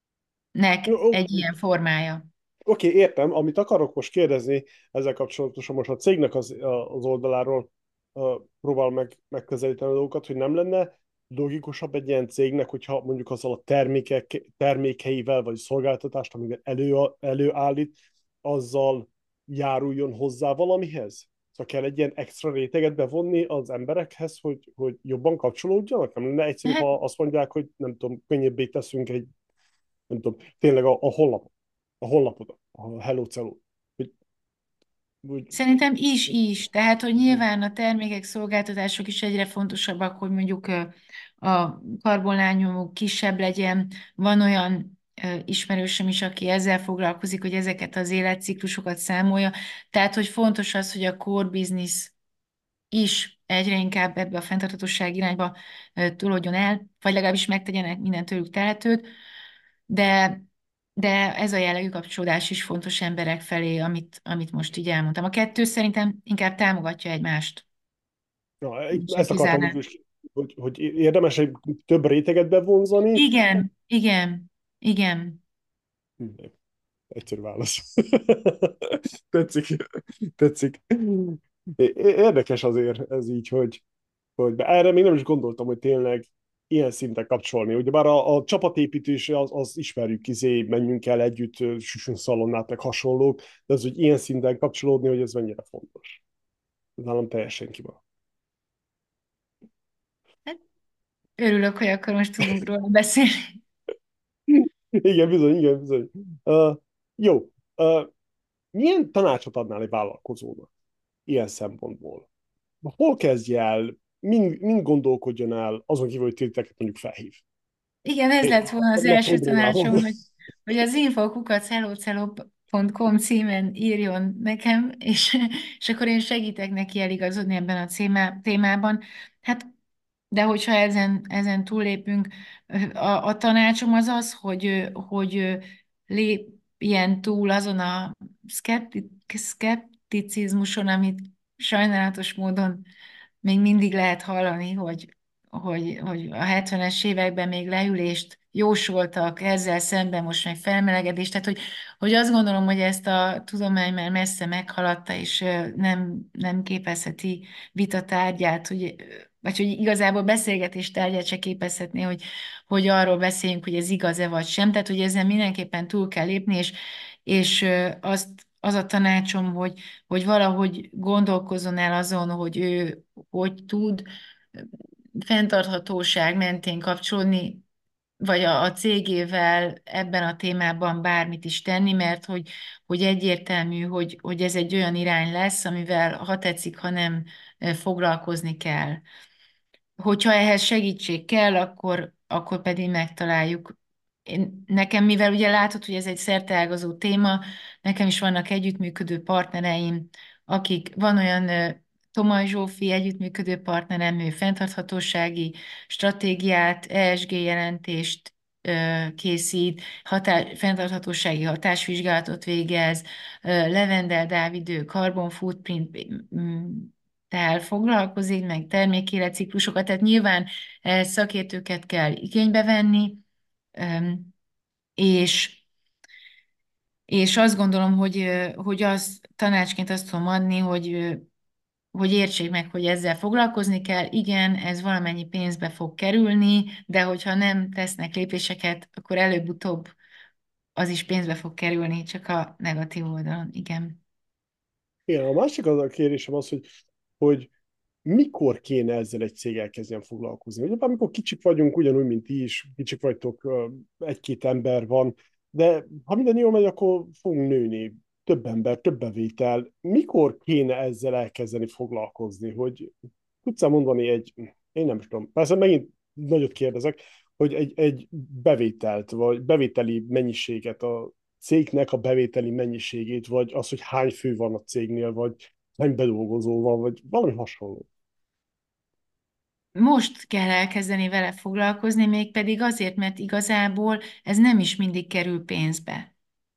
egy ilyen formája. oké, okay, értem, amit akarok most kérdezni ezzel kapcsolatosan, most a cégnek az, az oldaláról uh, próbál meg, megközelíteni a dolgokat, hogy nem lenne logikusabb egy ilyen cégnek, hogyha mondjuk azzal a termékek, termékeivel, vagy szolgáltatást, amivel elő, előállít, azzal járuljon hozzá valamihez? Szóval kell egy ilyen extra réteget bevonni az emberekhez, hogy, hogy jobban kapcsolódjanak? Nem lenne egyszerűbb, Hát ha azt mondják, hogy nem tudom, könnyebbé teszünk egy, nem tudom, tényleg a, a honlapot a honlapodat, a Hello Cello. Hogy, hogy, szerintem is, is. Tehát, hogy nyilván a termékek, szolgáltatások is egyre fontosabbak, hogy mondjuk ö, a karbonlábnyomuk kisebb legyen. Van olyan ö, ismerősöm is, aki ezzel foglalkozik, hogy ezeket az életciklusokat számolja. Tehát, hogy fontos az, hogy a core business is egyre inkább ebbe a fenntarthatóság irányba ö, tolódjon el, vagy legalábbis megtegyenek minden tőlük telhetőt, de, de ez a jellegű kapcsolódás is fontos emberek felé, amit, amit most így elmondtam. A kettő szerintem inkább támogatja egymást, na, sem ezt akartam kizárná. végül is, hogy, hogy érdemes egy több réteget bevonzani. Igen, igen, igen. Hm, egyszerű válasz. Tetszik, tetszik. É- Érdekes azért ez így, hogy, hogy de erre még nem is gondoltam, hogy tényleg ilyen szinten kapcsolni. Ugye bár a, a csapatépítés az, az ismerjük, izé, menjünk el együtt, ö, süssünk szalonnát, meg hasonlók, de az, hogy ilyen szinten kapcsolódni, hogy ez mennyire fontos. Ez nálam teljesen kivan. Hát örülök, hogy akkor most tudunk róla beszélni. Igen, bizony, igen, bizony. Uh, jó. Uh, milyen tanácsot adnál egy vállalkozónak ilyen szempontból? Hol kezdje el, mind, mind gondolkodjon el, azon kívül, hogy titeket mondjuk felhív? Igen, ez lett volna az Ezzel a első problémával. tanácsom, hogy, hogy az info kukac hellocello pont com címen írjon nekem, és, és akkor én segítek neki eligazodni ebben a címá, témában. Hát, de hogyha ezen, ezen túllépünk, a, a tanácsom az az, hogy, hogy lépjen túl azon a szkepti, szkepticizmuson, amit sajnálatos módon még mindig lehet hallani, hogy hogy, hogy a hetvenes években még leülést jósoltak, ezzel szemben most meg felmelegedést, tehát hogy, hogy azt gondolom, hogy ezt a tudomány már messze meghaladta, és ö, nem, nem képezheti vita tárgyát, hogy, vagy hogy igazából beszélgetés tárgyát se képezhetné, hogy, hogy arról beszéljünk, hogy ez igaz-e vagy sem, tehát hogy ezen mindenképpen túl kell lépni, és, és ö, azt az a tanácsom, hogy, hogy valahogy gondolkozzon el azon, hogy ő hogy tud fenntarthatóság mentén kapcsolódni vagy a, a cégével ebben a témában bármit is tenni, mert hogy, hogy egyértelmű, hogy, hogy ez egy olyan irány lesz, amivel ha tetszik, ha nem foglalkozni kell. Hogyha ehhez segítség kell, akkor, akkor pedig megtaláljuk. Én, nekem, mivel ugye látod, hogy ez egy szerteágazó téma, nekem is vannak együttműködő partnereim, akik, van olyan ö, Tomaj Zsófi együttműködő partnerem, ő fenntarthatósági stratégiát, E S G jelentést ö, készít, hatás, fenntarthatósági hatásvizsgálatot végez, ö, Levendel Dávid, ő carbon footprint tel foglalkozik, meg termékéletciklusokat, tehát nyilván eh, szakértőket kell igénybe venni, em, és, és azt gondolom, hogy, eh, hogy az tanácsként azt tudom adni, hogy, eh, hogy értsék meg, hogy ezzel foglalkozni kell. Igen, ez valamennyi pénzbe fog kerülni, de hogyha nem tesznek lépéseket, akkor előbb-utóbb az is pénzbe fog kerülni, csak a negatív oldalon. Igen. Igen, a másik az a kérdésem az, hogy, hogy mikor kéne ezzel egy cég elkezdjen foglalkozni? Ugye, amikor kicsik vagyunk, ugyanúgy, mint ti is, kicsik vagytok, egy-két ember van, de ha minden jól megy, akkor fogunk nőni, több ember, több bevétel. Mikor kéne ezzel elkezdeni foglalkozni? Hogy tudsz mondani egy, én nem is tudom, persze megint nagyot kérdezek, hogy egy, egy bevételt, vagy bevételi mennyiséget, a cégnek a bevételi mennyiségét, vagy az, hogy hány fő van a cégnél, vagy hány bedolgozó van, vagy valami hasonló. Most kell elkezdeni vele foglalkozni, mégpedig azért, mert igazából ez nem is mindig kerül pénzbe.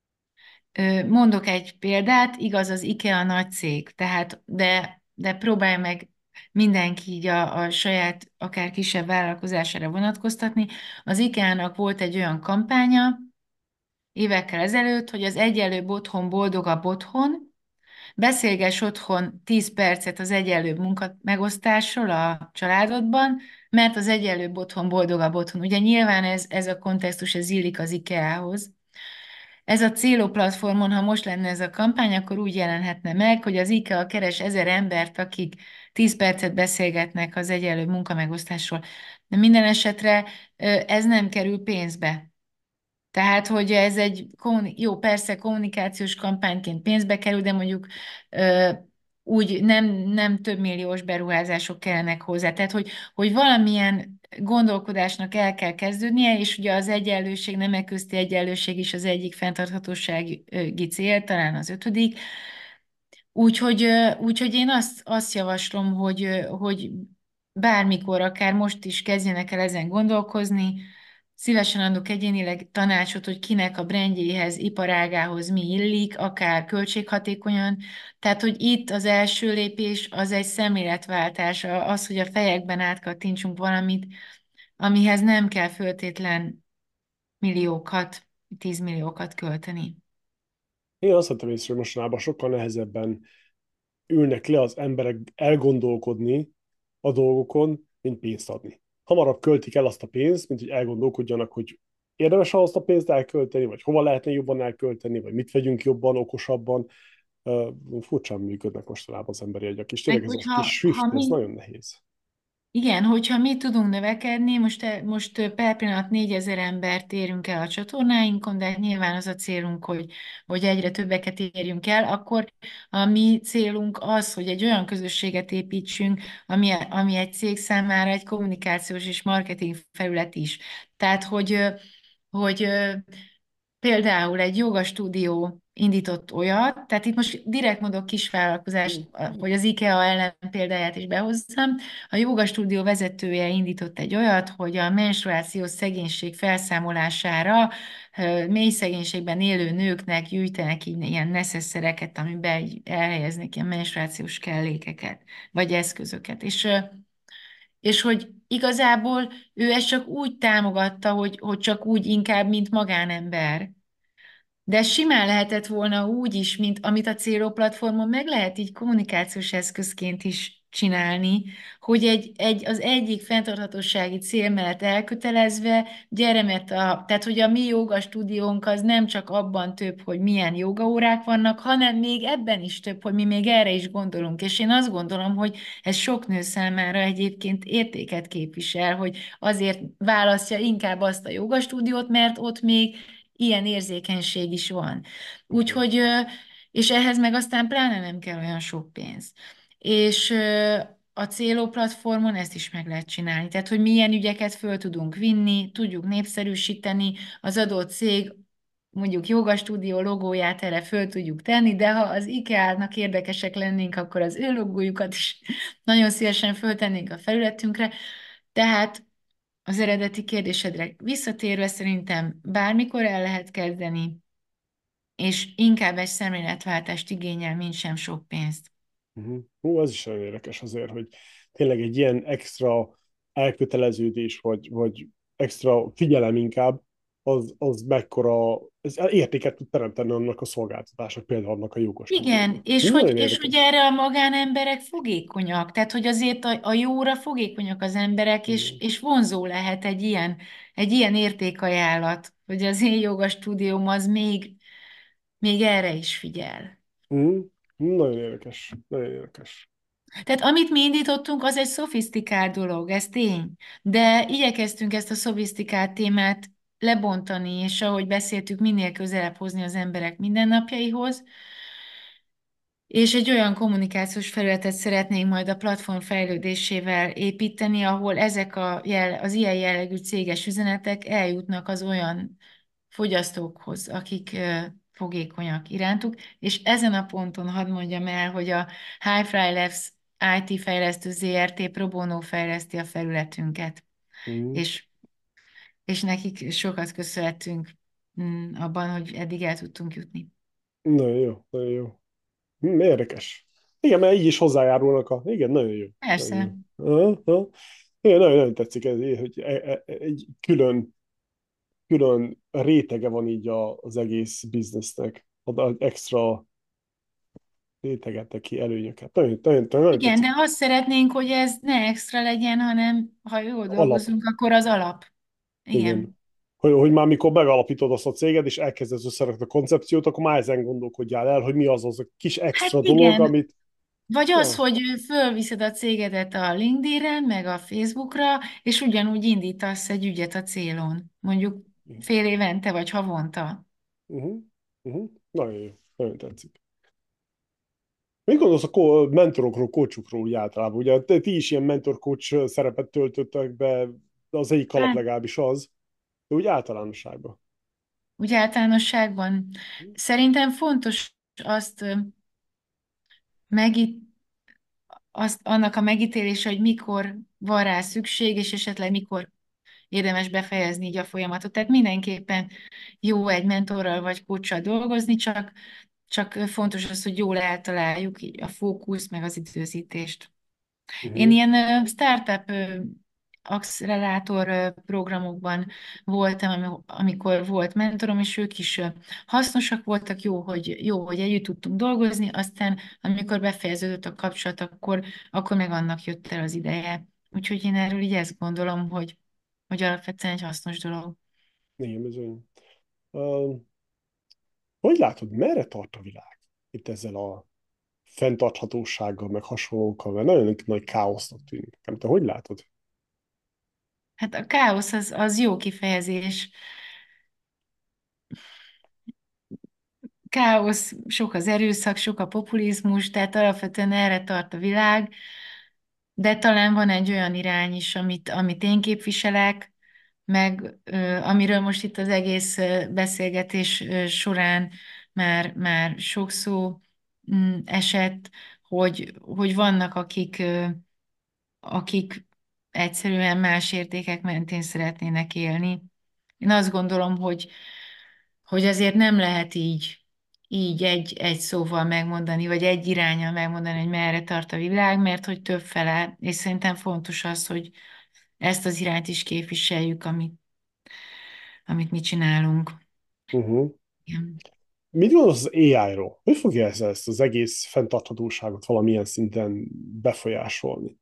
Ö, Mondok egy példát, igaz, az IKEA nagy cég, tehát, de, de próbálj meg mindenki így a, a saját, akár kisebb vállalkozására vonatkoztatni. Az IKEA-nak volt egy olyan kampánya évekkel ezelőtt, hogy az egyelőbb otthon boldogabb otthon, beszélgess otthon tíz percet az egyenlőbb munka megosztásról a családodban, mert az egyenlőbb otthon boldogabb otthon. Ugye nyilván ez, ez a kontextus, ez illik az IKEA-hoz. Ez a Céló platformon, ha most lenne ez a kampány, akkor úgy jelenhetne meg, hogy az IKEA keres ezer embert, akik tíz percet beszélgetnek az egyenlő munkamegosztásról. De minden esetre ö, ez nem kerül pénzbe. Tehát, hogy ez egy, kommuni- jó, persze kommunikációs kampányként pénzbe kerül, de mondjuk ö, úgy nem, nem több milliós beruházások kellenek hozzá. Tehát, hogy, hogy valamilyen gondolkodásnak el kell kezdődnie, és ugye az egyenlőség, nemek közti egyenlőség is az egyik fenntarthatósági cél, talán az ötödik. Úgyhogy, ö, úgyhogy én azt, azt javaslom, hogy, ö, hogy bármikor, akár most is kezdjenek el ezen gondolkozni. Szívesen adok egyénileg tanácsot, hogy kinek a brandjéhez, iparágához mi illik, akár költséghatékonyan. Tehát, hogy itt az első lépés az egy szemléletváltás, az, hogy a fejekben átkattintsunk valamit, amihez nem kell föltétlen milliókat, tízmilliókat költeni. Én azt vettem észre, hogy mostanában sokkal nehezebben ülnek le az emberek elgondolkodni a dolgokon, mint pénzt adni. Hamarabb költik el azt a pénzt, mint hogy elgondolkodjanak, hogy érdemes azt a pénzt elkölteni, vagy hova lehetne jobban elkölteni, vagy mit vegyünk jobban, okosabban. Uh, furcsán működnek mostanában az emberi agyak, és tényleg Meg ez a kis hogyha ha shift, ez mi nagyon nehéz. Igen, hogyha mi tudunk növekedni, most, most per pillanat négyezer embert érünk el a csatornáinkon, de nyilván az a célunk, hogy, hogy egyre többeket érjünk el, akkor a mi célunk az, hogy egy olyan közösséget építsünk, ami, ami egy cég számára egy kommunikációs és marketing felület is. Tehát, hogy, hogy például egy joga stúdió indított olyat, tehát itt most direkt mondok kisvállalkozást, hogy az IKEA ellen példáját is behozzam. A joga stúdió vezetője indított egy olyat, hogy a menstruációs szegénység felszámolására ö, mély szegénységben élő nőknek gyűjtenek így ilyen neszesszereket, amiben így elhelyeznek ilyen menstruációs kellékeket, vagy eszközöket. És ö, és hogy igazából ő ezt csak úgy támogatta, hogy, hogy csak úgy inkább, mint magánember. De simán lehetett volna úgy is, mint amit a Céló platformon meg lehet így kommunikációs eszközként is csinálni, hogy egy, egy, az egyik fenntarthatósági cél mellett elkötelezve, gyere, mert a, tehát, hogy a mi joga stúdiónk az nem csak abban több, hogy milyen jogaórák vannak, hanem még ebben is több, hogy mi még erre is gondolunk. És én azt gondolom, hogy ez sok nő számára egyébként értéket képvisel, hogy azért választja inkább azt a jogastúdiót, mert ott még ilyen érzékenység is van. Mhm. Úgyhogy, ö, és ehhez meg aztán pláne nem kell olyan sok pénz. És ö, a Céló platformon ezt is meg lehet csinálni. Tehát, hogy milyen ügyeket föl tudunk vinni, tudjuk népszerűsíteni, az adott cég mondjuk jogastúdió logóját erre föl tudjuk tenni, de ha az IKEA-nak érdekesek lennénk, akkor az ő logójukat is nagyon szívesen föltennénk a felületünkre. Tehát az eredeti kérdésedre visszatérve szerintem bármikor el lehet kezdeni, és inkább egy szemléletváltást igényel, mint sem sok pénzt. Mhm. Hú, az is nagyon érdekes azért, hogy tényleg egy ilyen extra elköteleződés, vagy, vagy extra figyelem inkább, az, az mekkora, ez értéket tud teremteni annak a szolgáltatásnak, például annak a Igen, jogostúdiónak. és hogy, Nagyon és hogy érdekes. erre a magánemberek fogékonyak, tehát hogy azért a, a jóra fogékonyak az emberek, és, Mhm. és vonzó lehet egy ilyen, egy ilyen értékajánlat, hogy az én joga stúdióm az még, még erre is figyel. Mhm. Nagyon érdekes. Nagyon érdekes. Tehát amit mi indítottunk, az egy szofisztikált dolog, ez tény, de igyekeztünk ezt a szofisztikált témát lebontani, és ahogy beszéltük, minél közelebb hozni az emberek mindennapjaihoz, és egy olyan kommunikációs felületet szeretnénk majd a platform fejlődésével építeni, ahol ezek a jel, az ilyen jellegű céges üzenetek eljutnak az olyan fogyasztókhoz, akik ö, fogékonyak irántuk. És ezen a ponton hadd mondjam el, hogy a High Labs i té fejlesztő zé er té pro bono fejleszti a felületünket, Mhm. és, és nekik sokat köszönhetünk mm, abban, hogy eddig el tudtunk jutni. Nagyon jó. Nagyon jó. Hm, érdekes. Igen, mert így is hozzájárulnak a... Igen, nagyon jó. Nagyon jó. Persze. Aha, aha. Igen, nagyon, nagyon tetszik ez, hogy e- e- egy külön, külön rétege van így a, az egész biznisznek. Oda extra rétegettek ki előnyöket. Nagyon, nagyon, nagyon, nagyon Igen, de tetszik. azt szeretnénk, hogy ez ne extra legyen, hanem ha jól Alap. dolgozunk, akkor az alap. Igen. Igen. Hogy, hogy már mikor megalapítod azt a céget, és elkezdesz összerakni a koncepciót, akkor már ezen gondolkodjál el, hogy mi az az a kis Hát extra dolog, igen, amit... vagy az, Ja. hogy fölviszed a cégedet a LinkedIn-re, meg a Facebookra, és ugyanúgy indítasz egy ügyet a célon, mondjuk fél évente vagy havonta. Uh-huh. Uh-huh. Nagyon jó. Nagyon tetszik. Mit gondolsz a ko- mentorokról, coachokról úgy általában? Ugye te- ti is ilyen mentor-coach szerepet töltöttek be, de az egyik alap Hát, legalábbis az, de úgy általánosságban. úgy általánosságban szerintem fontos azt ö, megít, azt, annak a megítélése, hogy mikor van rá szükség, és esetleg mikor érdemes befejezni így a folyamatot. Tehát mindenképpen jó egy mentorral vagy coachal dolgozni, csak, csak fontos az, hogy jól eltaláljuk így a fókusz, meg az időzítést. Én Uh-huh. ilyen ö, startup ö, accelerátor ö, programokban voltam, ami- amikor volt mentorom, és ők is ö, hasznosak voltak, jó, hogy, jó, hogy együtt tudtunk dolgozni, aztán amikor befejeződött a kapcsolat, akkor, akkor meg annak jött el az ideje. Úgyhogy én erről így ezt gondolom, hogy, hogy alapvetően egy hasznos dolog. Igen, bizony. Uh, hogy látod, merre tart a világ itt ezzel a fenntarthatósággal, meg hasonlókkal, mert nagyon nagy káosznak tűnik. Nem te hogy látod? Hát a káosz az, az jó kifejezés. Káosz, sok az erőszak, sok a populizmus, tehát alapvetően erre tart a világ, de talán van egy olyan irány is, amit, amit én képviselek, meg ö, amiről most itt az egész ö, beszélgetés ö, során már, már sok szó mm, esett, hogy, hogy vannak, akik, ö, akik egyszerűen más értékek mentén szeretnének élni. Én azt gondolom, hogy, hogy azért nem lehet így, így egy, egy szóval megmondani, vagy egy irányon megmondani, hogy merre tart a világ, mert hogy többfele, és szerintem fontos az, hogy ezt az irányt is képviseljük, amit, amit mi csinálunk. Uh-huh. Igen. mit gondolsz az á i-ról? Hogy fogja ez, ezt az egész fenntarthatóságot valamilyen szinten befolyásolni?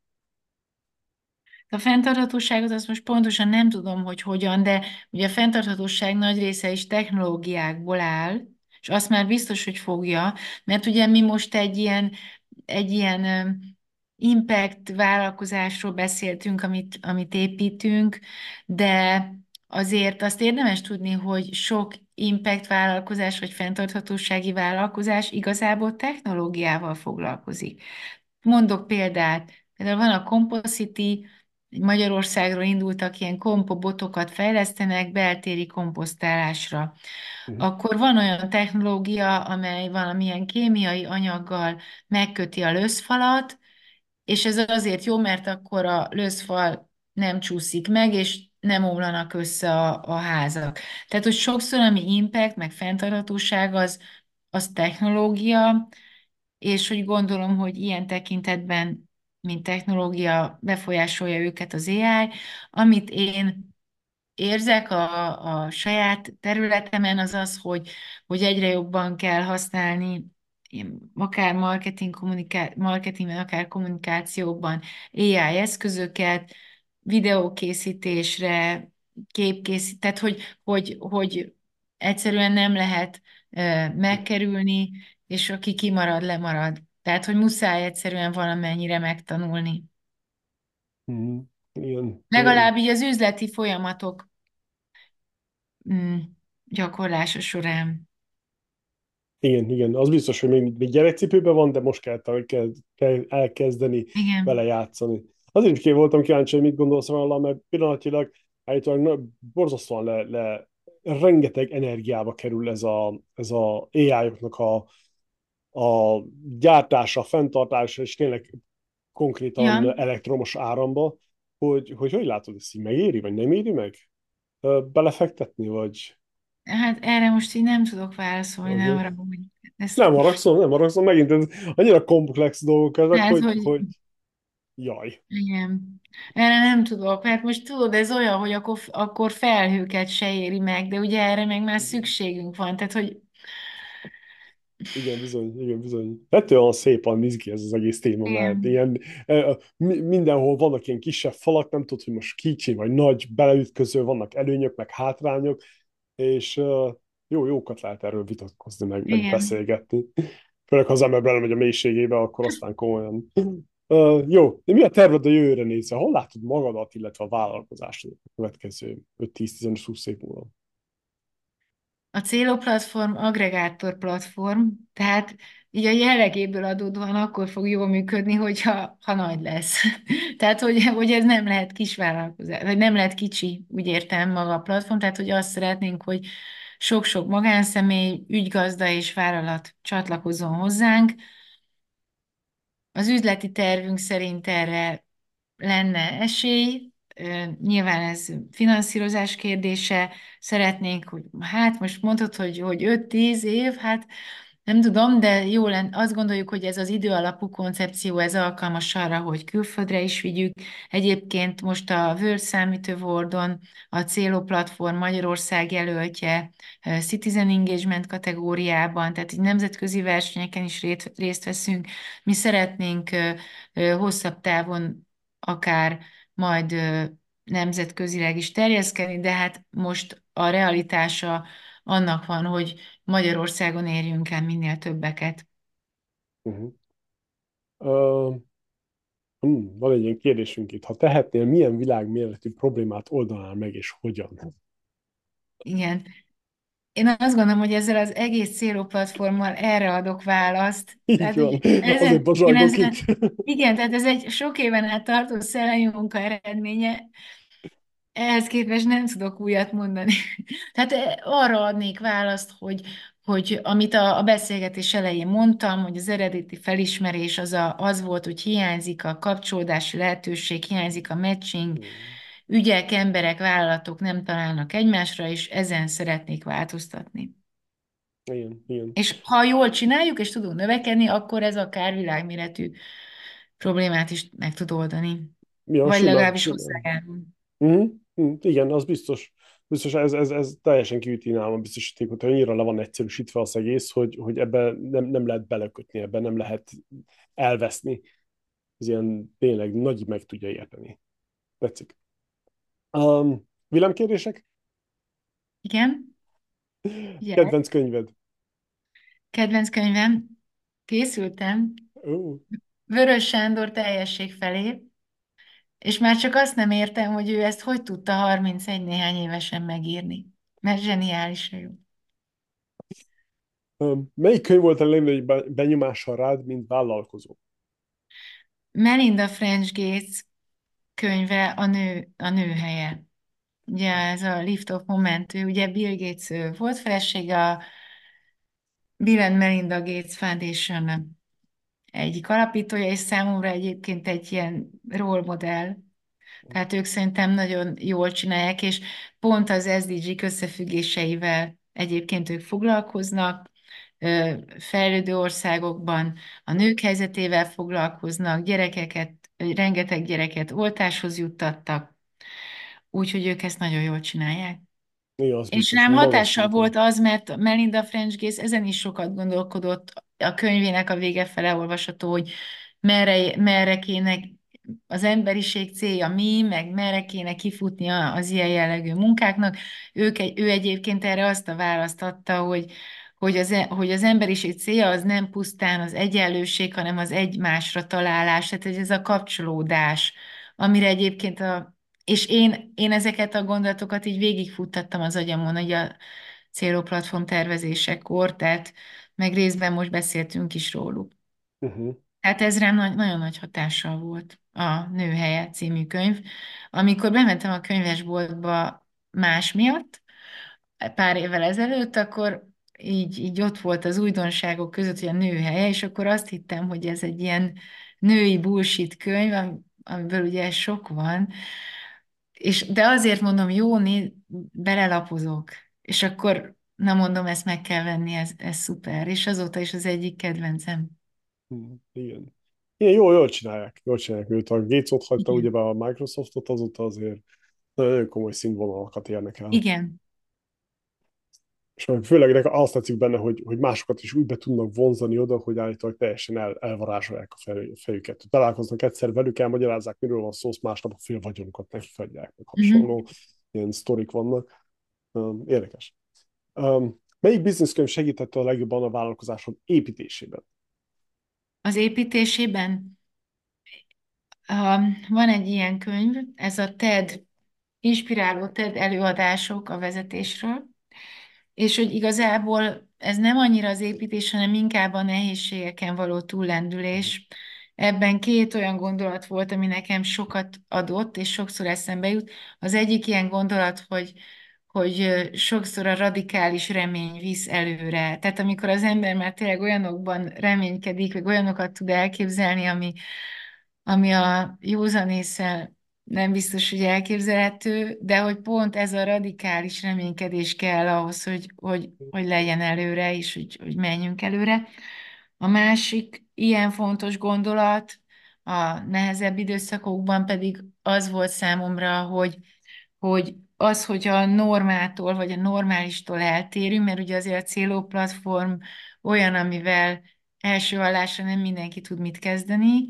A fenntarthatóságot azt most pontosan nem tudom, hogy hogyan, de ugye a fenntarthatóság nagy része is technológiákból áll, és azt már biztos, hogy fogja, mert ugye mi most egy ilyen, egy ilyen ö, impact vállalkozásról beszéltünk, amit, amit építünk, de azért azt érdemes tudni, hogy sok impact vállalkozás vagy fenntarthatósági vállalkozás igazából technológiával foglalkozik. Mondok példát. Például van a Compositi, Magyarországról indultak ilyen kompobotokat fejlesztenek beltéri komposztálásra. Mhm. Akkor van olyan technológia, amely valamilyen kémiai anyaggal megköti a löszfalat, és ez azért jó, mert akkor a löszfal nem csúszik meg, és nem omlanak össze a, a házak. Tehát, hogy sokszor, ami impact, meg fenntarthatóság, az, az technológia, és hogy gondolom, hogy ilyen tekintetben, mint technológia befolyásolja őket az á i. Amit én érzek a, a saját területemen, az az, hogy, hogy egyre jobban kell használni ilyen akár marketing, kommuniká- marketingben, akár kommunikációban á i eszközöket, videókészítésre, képkészít, tehát hogy, hogy, hogy egyszerűen nem lehet ö, megkerülni, és aki kimarad, lemarad. Tehát, hogy muszáj egyszerűen valamennyire megtanulni. Mhm. Igen. Legalább így az üzleti folyamatok mm, gyakorlása során. Igen, igen, az biztos, hogy még, még gyerekcipőben van, de most kell, kell, kell elkezdeni vele Igen, játszani. Azért is ké- voltam kíváncsi, hogy mit gondolsz róla, mert pillanatilag állítólag na, borzasztóan le, le, rengeteg energiába kerül ez a, ez a á i-oknak a, a gyártása, fenntartása, és tényleg ja, konkrétan elektromos áramba, hogy hogy, hogy látod, ezt így megéri, vagy nem éri meg? Ö, Belefektetni, vagy... hát erre most így nem tudok válaszolni, nem Uh-huh. arra, hogy ezt, Nem haragszom, nem haragszom, megint ez annyira komplex dolgok ezek, hát, hogy, hogy hogy jaj. igen, erre nem tudok, mert most tudod, ez olyan, hogy akkor, akkor felhőket se éri meg, de ugye erre meg már szükségünk van, tehát, hogy Igen, bizony, igen, bizony. Ettől olyan szép, olyan izgi ez az egész téma, mert igen, ilyen, eh, mi- mindenhol vannak ilyen kisebb falak, nem tudod, hogy most kicsi vagy nagy, beleütköző, vannak előnyök, meg hátrányok, és eh, jó, jókat lehet erről vitatkozni, meg, meg igen. beszélgetni. Főleg, ha az ember belemegy a mélységébe, akkor aztán komolyan. Uh, jó, de mi a terved a jövőre nézve? Hol látod magadat, illetve a vállalkozásodat a következő öt tíz-tizenöt-húsz év múlva? A Céló platform agregátor platform, tehát így a jellegéből adódóan akkor fog jól működni, hogyha ha nagy lesz. Tehát, hogy, hogy ez nem lehet kis vállalkozás, vagy nem lehet kicsi, úgy értem maga a platform, tehát, hogy azt szeretnénk, hogy sok-sok magánszemély, ügygazda és vállalat csatlakozzon hozzánk. Az üzleti tervünk szerint erre lenne esély. Ö, Nyilván ez finanszírozás kérdése. Szeretnénk, hogy hát most mondod, hogy, hogy öt-tíz év, hát nem tudom, de jó lenne. Azt gondoljuk, hogy ez az idő alapú koncepció, ez alkalmas arra, hogy külföldre is vigyük. Egyébként most a World Summit Awardon a Céló Platform Magyarország jelöltje ö, Citizen Engagement kategóriában, tehát így nemzetközi versenyeken is rét- részt veszünk. Mi szeretnénk ö, ö, hosszabb távon akár majd ö, nemzetközileg is terjeszkedni, de hát most a realitása annak van, hogy Magyarországon érjünk el minél többeket. Uh-huh. Uh, hmm, van egy ilyen kérdésünk itt. Ha tehetnél, milyen világméretű problémát oldanál meg, és hogyan? Igen. Én azt gondolom, hogy ezzel az egész Céló platformmal erre adok választ. Így Tehát, van. hogy Azért ezen, én bazsajgok itt. ezen, igen, tehát ez egy sok éven át tartó szellemi munka eredménye. Ehhez képest nem tudok újat mondani. Tehát eh, arra adnék választ, hogy, hogy amit a, a beszélgetés elején mondtam, hogy az eredeti felismerés az, a, az volt, hogy hiányzik a kapcsolódási lehetőség, hiányzik a matching, Hmm. ügyek, emberek, vállalatok nem találnak egymásra, és ezen szeretnék változtatni. Igen, igen. És ha jól csináljuk, és tudunk növekedni, akkor ez akár világméretű problémát is meg tud oldani. Ja, Vagy simán, legalábbis simán. hozzájárul. Mhm, mhm, igen, az biztos. biztos ez, ez, ez teljesen kiüti nálam a biztosítékot, hogy annyira le van egyszerűsítve az egész, hogy, hogy ebbe nem, nem lehet belekötni, ebben nem lehet elveszni. Ez ilyen tényleg nagy meg tudja érteni. Tetszik. Um, villámkérdések? Igen, ugye, Kedvenc könyved? kedvenc könyvem, készültem, Ó, Vörös Sándor Teljesség felé, és már csak azt nem értem, hogy ő ezt hogy tudta harmincegy néhány évesen megírni. Mert zseniális jó. um, melyik könyv volt a legnagyobb be- benyomással rád, mint vállalkozó? Melinda French Gates könyve a nő, a nő helye. Ugye ez a Lift of Moment, ő ugye Bill Gates ő volt felesége, a Bill and Melinda Gates Foundation egyik alapítója, és számomra egyébként egy ilyen role model. Tehát ők szerintem nagyon jól csinálják, és pont az es dé gé-k összefüggéseivel egyébként ők foglalkoznak, ö, fejlődő országokban a nők helyzetével foglalkoznak, gyerekeket, rengeteg gyereket oltáshoz juttattak, úgyhogy ők ezt nagyon jól csinálják. Igen, az És biztos, rám magas hatással szinten. volt az, mert Melinda French Gates ezen is sokat gondolkodott, a könyvének a vége fele olvasható, hogy merre, merre kéne az emberiség célja mi, meg merre kéne kifutnia az ilyen jellegű munkáknak. Ők, egy- ő egyébként erre azt a választ adta, hogy, hogy az, e- hogy az emberiség célja az nem pusztán az egyenlőség, hanem az egymásra találás, tehát hogy ez a kapcsolódás, amire egyébként a és én, én ezeket a gondolatokat így végigfuttattam az agyamon, hogy a Céló platform tervezésekor, tehát meg részben most beszéltünk is róluk. Uh-huh. Tehát ez rám nagy, nagyon nagy hatással volt a Nőhelye című könyv. Amikor bementem a könyvesboltba más miatt, pár évvel ezelőtt, akkor így, így ott volt az újdonságok között, hogy a Nőhelye, és akkor azt hittem, hogy ez egy ilyen női bullshit könyv, am- amiből ugye sok van, és, de azért mondom, jó, né, belelapozok, és akkor, na mondom, ezt meg kell venni, ez, ez szuper, és azóta is az egyik kedvencem. Mhm. Igen. Igen, jól, jól csinálják. Jól csinálják. Mióta a Gates ott hagyta Igen. ugyebár a Microsoftot, azóta azért nagyon komoly színvonalakat érnek el. Igen. És főleg nekem azt tetszik benne, hogy, hogy másokat is úgy be tudnak vonzani oda, hogy állítólag teljesen el, elvarázsolják a fej, fejüket. Találkoznak egyszer velük, elmagyarázzák, miről van szó, azt másnap a fél vagyonukat nekik adják, meg Mhm. hasonló ilyen sztorik vannak. Um, érdekes. Um, melyik bizniszkönyv segítette a legjobban a vállalkozásod építésében? Az építésében um, van egy ilyen könyv, ez a TED, inspiráló TED előadások a vezetésről, és hogy igazából ez nem annyira az építés, hanem inkább a nehézségeken való túllendülés. Ebben két olyan gondolat volt, ami nekem sokat adott, és sokszor eszembe jut. Az egyik ilyen gondolat, hogy, hogy ö, sokszor a radikális remény visz előre. Tehát amikor az ember már tényleg olyanokban reménykedik, vagy olyanokat tud elképzelni, ami, ami a józanésszel nem biztos, hogy elképzelhető, de hogy pont ez a radikális reménykedés kell ahhoz, hogy, hogy, hogy legyen előre, és hogy, hogy menjünk előre. A másik ilyen fontos gondolat a nehezebb időszakokban pedig az volt számomra, hogy, hogy az, hogy a normától vagy a normálistól eltérünk, mert ugye azért a Céló platform olyan, amivel első hallásra nem mindenki tud mit kezdeni,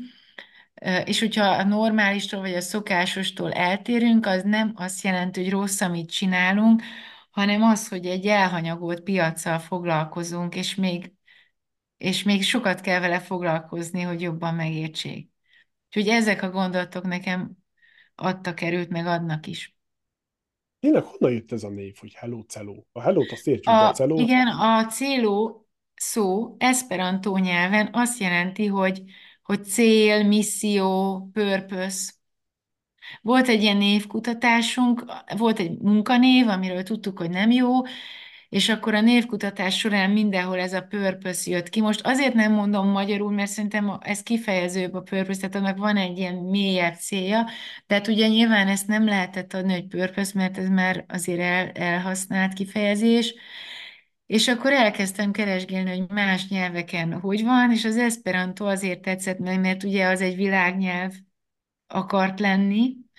és hogyha a normálistól vagy a szokásostól eltérünk, az nem azt jelenti, hogy rossz, amit csinálunk, hanem az, hogy egy elhanyagolt piaccal foglalkozunk, és még, és még sokat kell vele foglalkozni, hogy jobban megértsék. Úgyhogy ezek a gondolatok nekem adtak erőt, meg adnak is. Tényleg honnan jött ez a név, hogy Hello Cello? A Hello-t azt értjük, de a A, Cello? igen, a céló szó esperantó nyelven azt jelenti, hogy, hogy cél, misszió, purpose. Volt egy ilyen névkutatásunk, volt egy munkanév, amiről tudtuk, hogy nem jó, és akkor a névkutatás során mindenhol ez a purpose jött ki. Most azért nem mondom magyarul, mert szerintem ez kifejezőbb a purpose, tehát annak van egy ilyen mélyebb célja, tehát ugye nyilván ezt nem lehetett adni, hogy purpose, mert ez már azért el, elhasznált kifejezés, és akkor elkezdtem keresgélni, hogy más nyelveken hogy van, és az Esperanto azért tetszett meg, mert ugye az egy világnyelv akart lenni,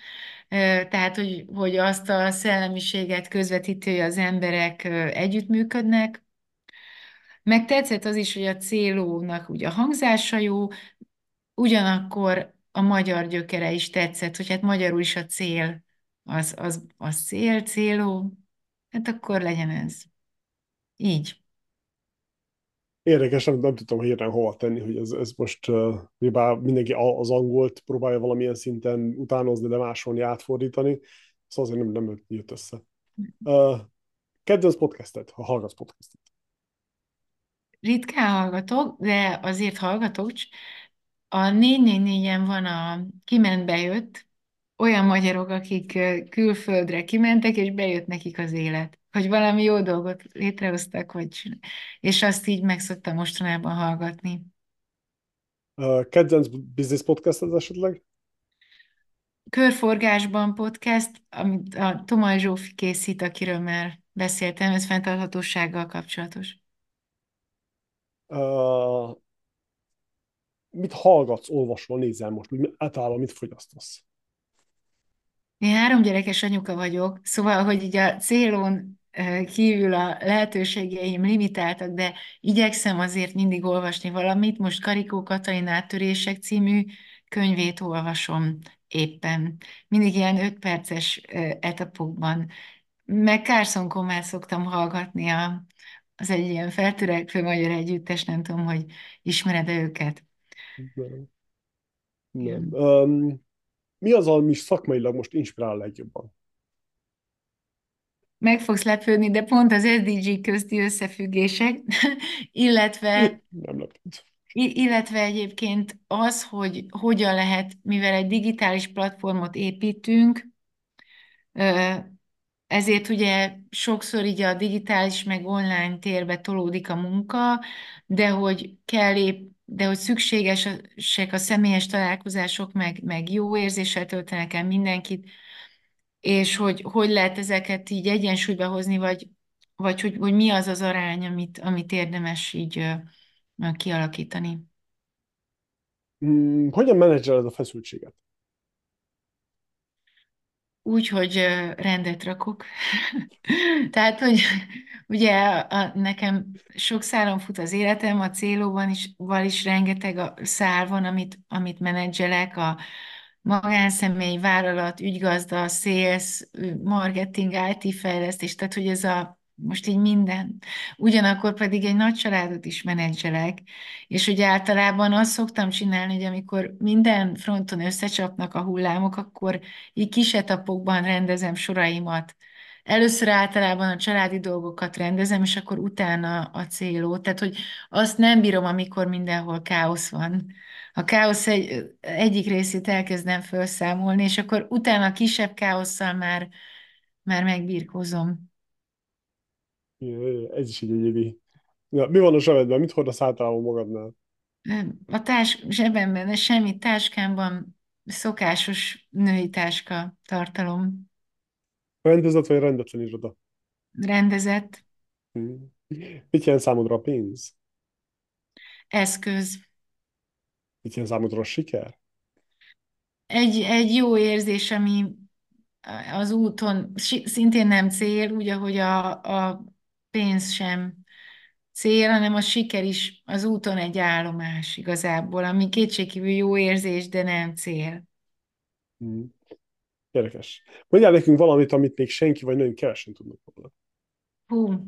Tehát, hogy, hogy azt a szellemiséget közvetítő az emberek együttműködnek. Meg tetszett az is, hogy a célónak ugye a hangzása jó, ugyanakkor a magyar gyökere is tetszett, hogy hát magyarul is a cél, az, az, az cél, céló, hát akkor legyen ez. Így. Érdekes, nem, nem tudtam hirtelen hova tenni, hogy ez, ez most, uh, bár mindenki a- az angolt próbálja valamilyen szinten utánozni, de másolni, átfordítani, szóval azért nem, nem jött össze. Uh, kedvenc podcastet, ha hallgatsz podcastet. Ritkán hallgatok, de azért hallgatok. A négy négy négyen van a kiment bejött, olyan magyarok, akik ö, külföldre kimentek, és bejött nekik az élet. Hogy valami jó dolgot létrehoztak, vagy csinál- és azt így meg szoktam mostanában hallgatni. Uh, kedvenc business podcastet esetleg? Körforgásban podcast, amit a Tomaj Zsófi készít, akiről már beszéltem, ez fenntarthatósággal kapcsolatos. Uh, mit hallgatsz, olvasol, nézel most? Úgy általában mit fogyasztasz? Én három gyerekes anyuka vagyok, szóval, hogy így a célon eh, kívül a lehetőségeim limitáltak, de igyekszem azért mindig olvasni valamit. Most Karikó Katalin Áttörések című könyvét olvasom éppen. Mindig ilyen öt perces eh, etapokban. Meg Carson Comát szoktam hallgatni, a, az egy ilyen feltörekvő magyar együttes, nem tudom, hogy ismered-e őket. Nem. Nem. Igen. Um, mi az, ami szakmailag most inspirál a legjobban? Meg fogsz lepődni, de pont az es dé gé közti összefüggések, illetve, Nem lepőd. i- illetve egyébként az, hogy hogyan lehet, mivel egy digitális platformot építünk, ö, ezért ugye sokszor így a digitális meg online térbe tolódik a munka, de hogy kell épp, de hogy szükségesek a személyes találkozások, meg, meg jó érzéssel töltenek el mindenkit, és hogy hogy lehet ezeket így egyensúlyba hozni, vagy, vagy hogy, hogy mi az az arány, amit, amit érdemes így ö, ö, kialakítani. Hmm, hogyan menedzseled a feszültséget? Úgy, hogy ö, rendet rakok. Tehát, hogy ugye a, nekem sok szálon fut az életem, a célóban is, val is rengeteg a szál van, amit, amit menedzselek, a magánszemély, vállalat, ügygazda, sales, marketing, i té fejlesztés, tehát, hogy ez a most így minden. Ugyanakkor pedig egy nagy családot is menedzselek, és ugye általában azt szoktam csinálni, hogy amikor minden fronton összecsapnak a hullámok, akkor így kis etapokban rendezem soraimat. Először általában a családi dolgokat rendezem, és akkor utána a célot. Tehát, hogy azt nem bírom, amikor mindenhol káosz van. A káosz egy, egyik részét elkezdem felszámolni, és akkor utána a kisebb káosszal már, már megbírkozom. Jaj, ez is egy egyéni. Ja, mi van a zsebedben? Mit hordasz általában magadnál? A társ zsebemben, semmi táskámban szokásos női táska tartalom Rendezett vagy rendetlen iroda? rendezett Hmm. Mit jelent számodra a pénz? eszköz. Mit jelent számodra a siker? Egy, egy jó érzés, ami az úton si- szintén nem cél, úgy, ahogy a, a pénz sem cél, hanem a siker is az úton egy állomás igazából, ami kétségkívül jó érzés, de nem cél. Hmm. Érdekes. Mondjál nekünk valamit, amit még senki vagy nagyon kevesen tudnak róla. Hú,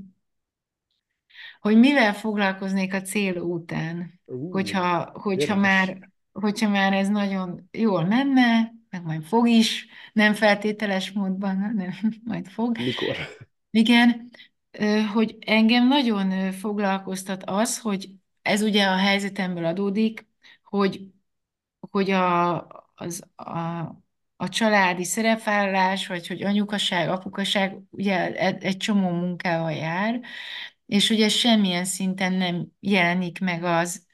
hogy mivel foglalkoznék a cél után, Uh, hogyha, hogyha érdekes. már, hogyha már ez nagyon jól menne, meg majd fog is, nem feltételes módban, hanem majd fog. Mikor? Igen, ö, hogy engem nagyon ö, foglalkoztat az, hogy ez ugye a helyzetemből adódik, hogy, hogy a, az, a, a családi szerepvállalás, vagy hogy anyukaság, apukaság ugye egy, egy csomó munkával jár, és ugye semmilyen szinten nem jelenik meg az,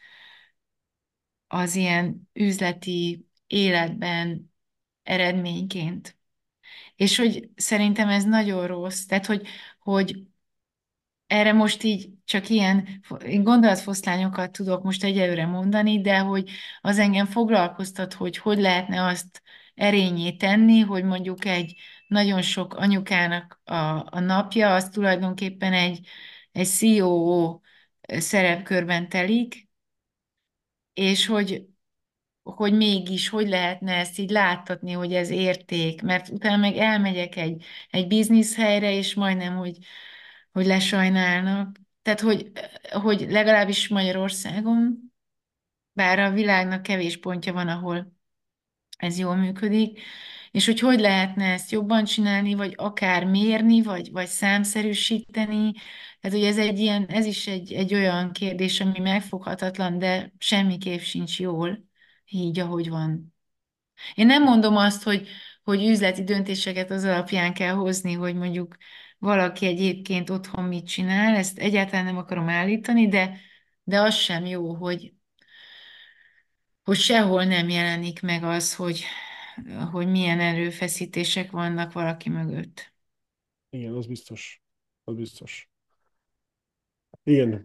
az ilyen üzleti életben eredményként. És hogy szerintem ez nagyon rossz, tehát hogy, hogy erre most így csak ilyen én gondolatfoszlányokat tudok most egyelőre mondani, de hogy az engem foglalkoztat, hogy hogy lehetne azt erényé tenni, hogy mondjuk egy nagyon sok anyukának a, a napja, az tulajdonképpen egy, egy C E O szerepkörben telik, és hogy hogy mégis, hogy lehetne ezt így láttatni, hogy ez érték, mert utána meg elmegyek egy, egy bizniszhelyre, és majdnem, hogy, hogy lesajnálnak. Tehát, hogy, hogy legalábbis Magyarországon, bár a világnak kevés pontja van, ahol ez jól működik, és hogy hogy lehetne ezt jobban csinálni, vagy akár mérni, vagy, vagy számszerűsíteni. Tehát, hogy ez egy ilyen, ez is egy, egy olyan kérdés, ami megfoghatatlan, de semmiképp sincs jól, így, ahogy van. Én nem mondom azt, hogy, hogy üzleti döntéseket az alapján kell hozni, hogy mondjuk valaki egyébként otthon mit csinál, ezt egyáltalán nem akarom állítani, de, de az sem jó, hogy, hogy sehol nem jelenik meg az, hogy, hogy milyen erőfeszítések vannak valaki mögött. Igen, az biztos. Az biztos. Igen,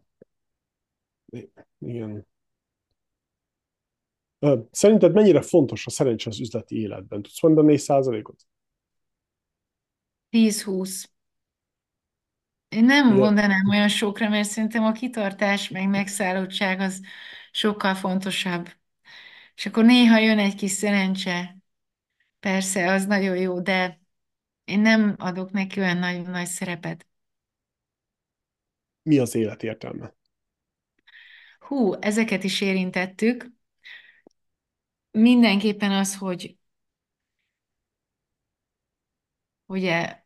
igen. Ö, Szerinted mennyire fontos a szerencse az üzleti életben? Tudsz mondani négy százalékot? tíz-húsz. Én nem Ugye, mondanám olyan sokra, mert szerintem a kitartás meg megszállottság az sokkal fontosabb. És akkor néha jön egy kis szerencse. Persze, az nagyon jó, de én nem adok neki olyan nagyon nagy szerepet. mi az élet értelme? Hú, ezeket is érintettük. Mindenképpen az, hogy ugye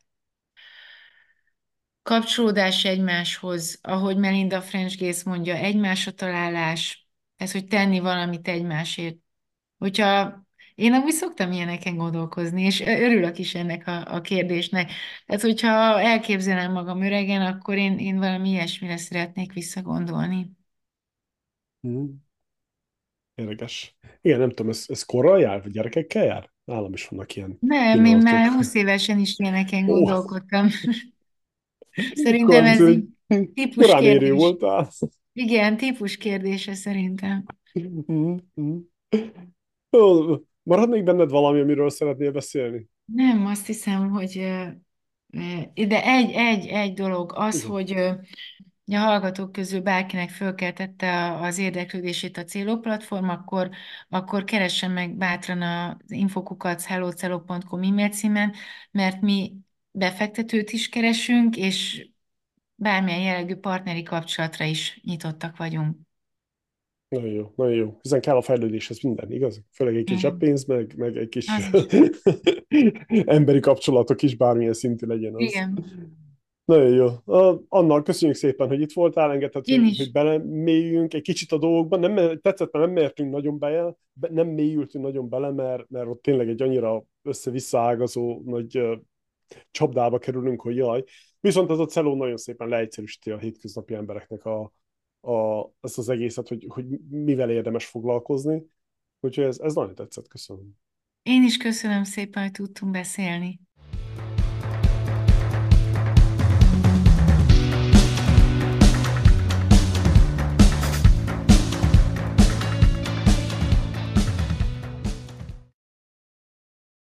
kapcsolódás egymáshoz, ahogy Melinda French Gates mondja, egymásra találás, ez, hogy tenni valamit egymásért. Hogyha én amúgy szoktam ilyeneken gondolkozni, és örülök is ennek a, a kérdésnek. Tehát, hogyha elképzelem magam öregen, akkor én, én valami ilyesmire szeretnék visszagondolni. Hmm, érdekes. Igen, nem tudom, ez, ez korral jár, vagy gyerekekkel jár? Nálam is vannak ilyen Nem, én már pillanatok. húsz évesen is ilyeneken Ó, gondolkodtam. Szerintem akkor ez bizony így típus korán érő kérdés. voltál. Igen, típus kérdése szerintem. Hmm, hmm. Ó, marad még benned valami, amiről szeretnél beszélni? Nem, azt hiszem, hogy ö, ö, de egy, egy, egy dolog az, Igen. hogy ö, a hallgatók közül bárkinek fölkeltette a- az érdeklődését a Céló platform, akkor, akkor keressen meg bátran az infokukac hellocelo pont com e-mail címen, mert mi befektetőt is keresünk, és bármilyen jellegű partneri kapcsolatra is nyitottak vagyunk. Nagyon jó, nagyon jó. Hiszen kell a fejlődéshez minden, igaz? Főleg egy kis Igen, zseppénz, meg, meg egy kis az is. emberi kapcsolatok is, bármilyen szintű legyen az. Igen. Nagyon jó. A- Anna, köszönjük szépen, hogy itt voltál, engedted, Én hogy, hogy is. belemélyüljünk egy kicsit a dolgokban. Nem, tetszett, mert nem mertünk nagyon bele, be, nem mélyültünk nagyon bele, mert, mert ott tényleg egy annyira össze-vissza ágazó nagy ö, csapdába kerülünk, hogy jaj. Viszont az a celó nagyon szépen leegyszerűsíti a hétköznapi embereknek a, a, ezt az egészet, hogy, hogy mivel érdemes foglalkozni. Úgyhogy ez, ez nagyon tetszett, köszönöm. Én is köszönöm szépen, hogy tudtunk beszélni.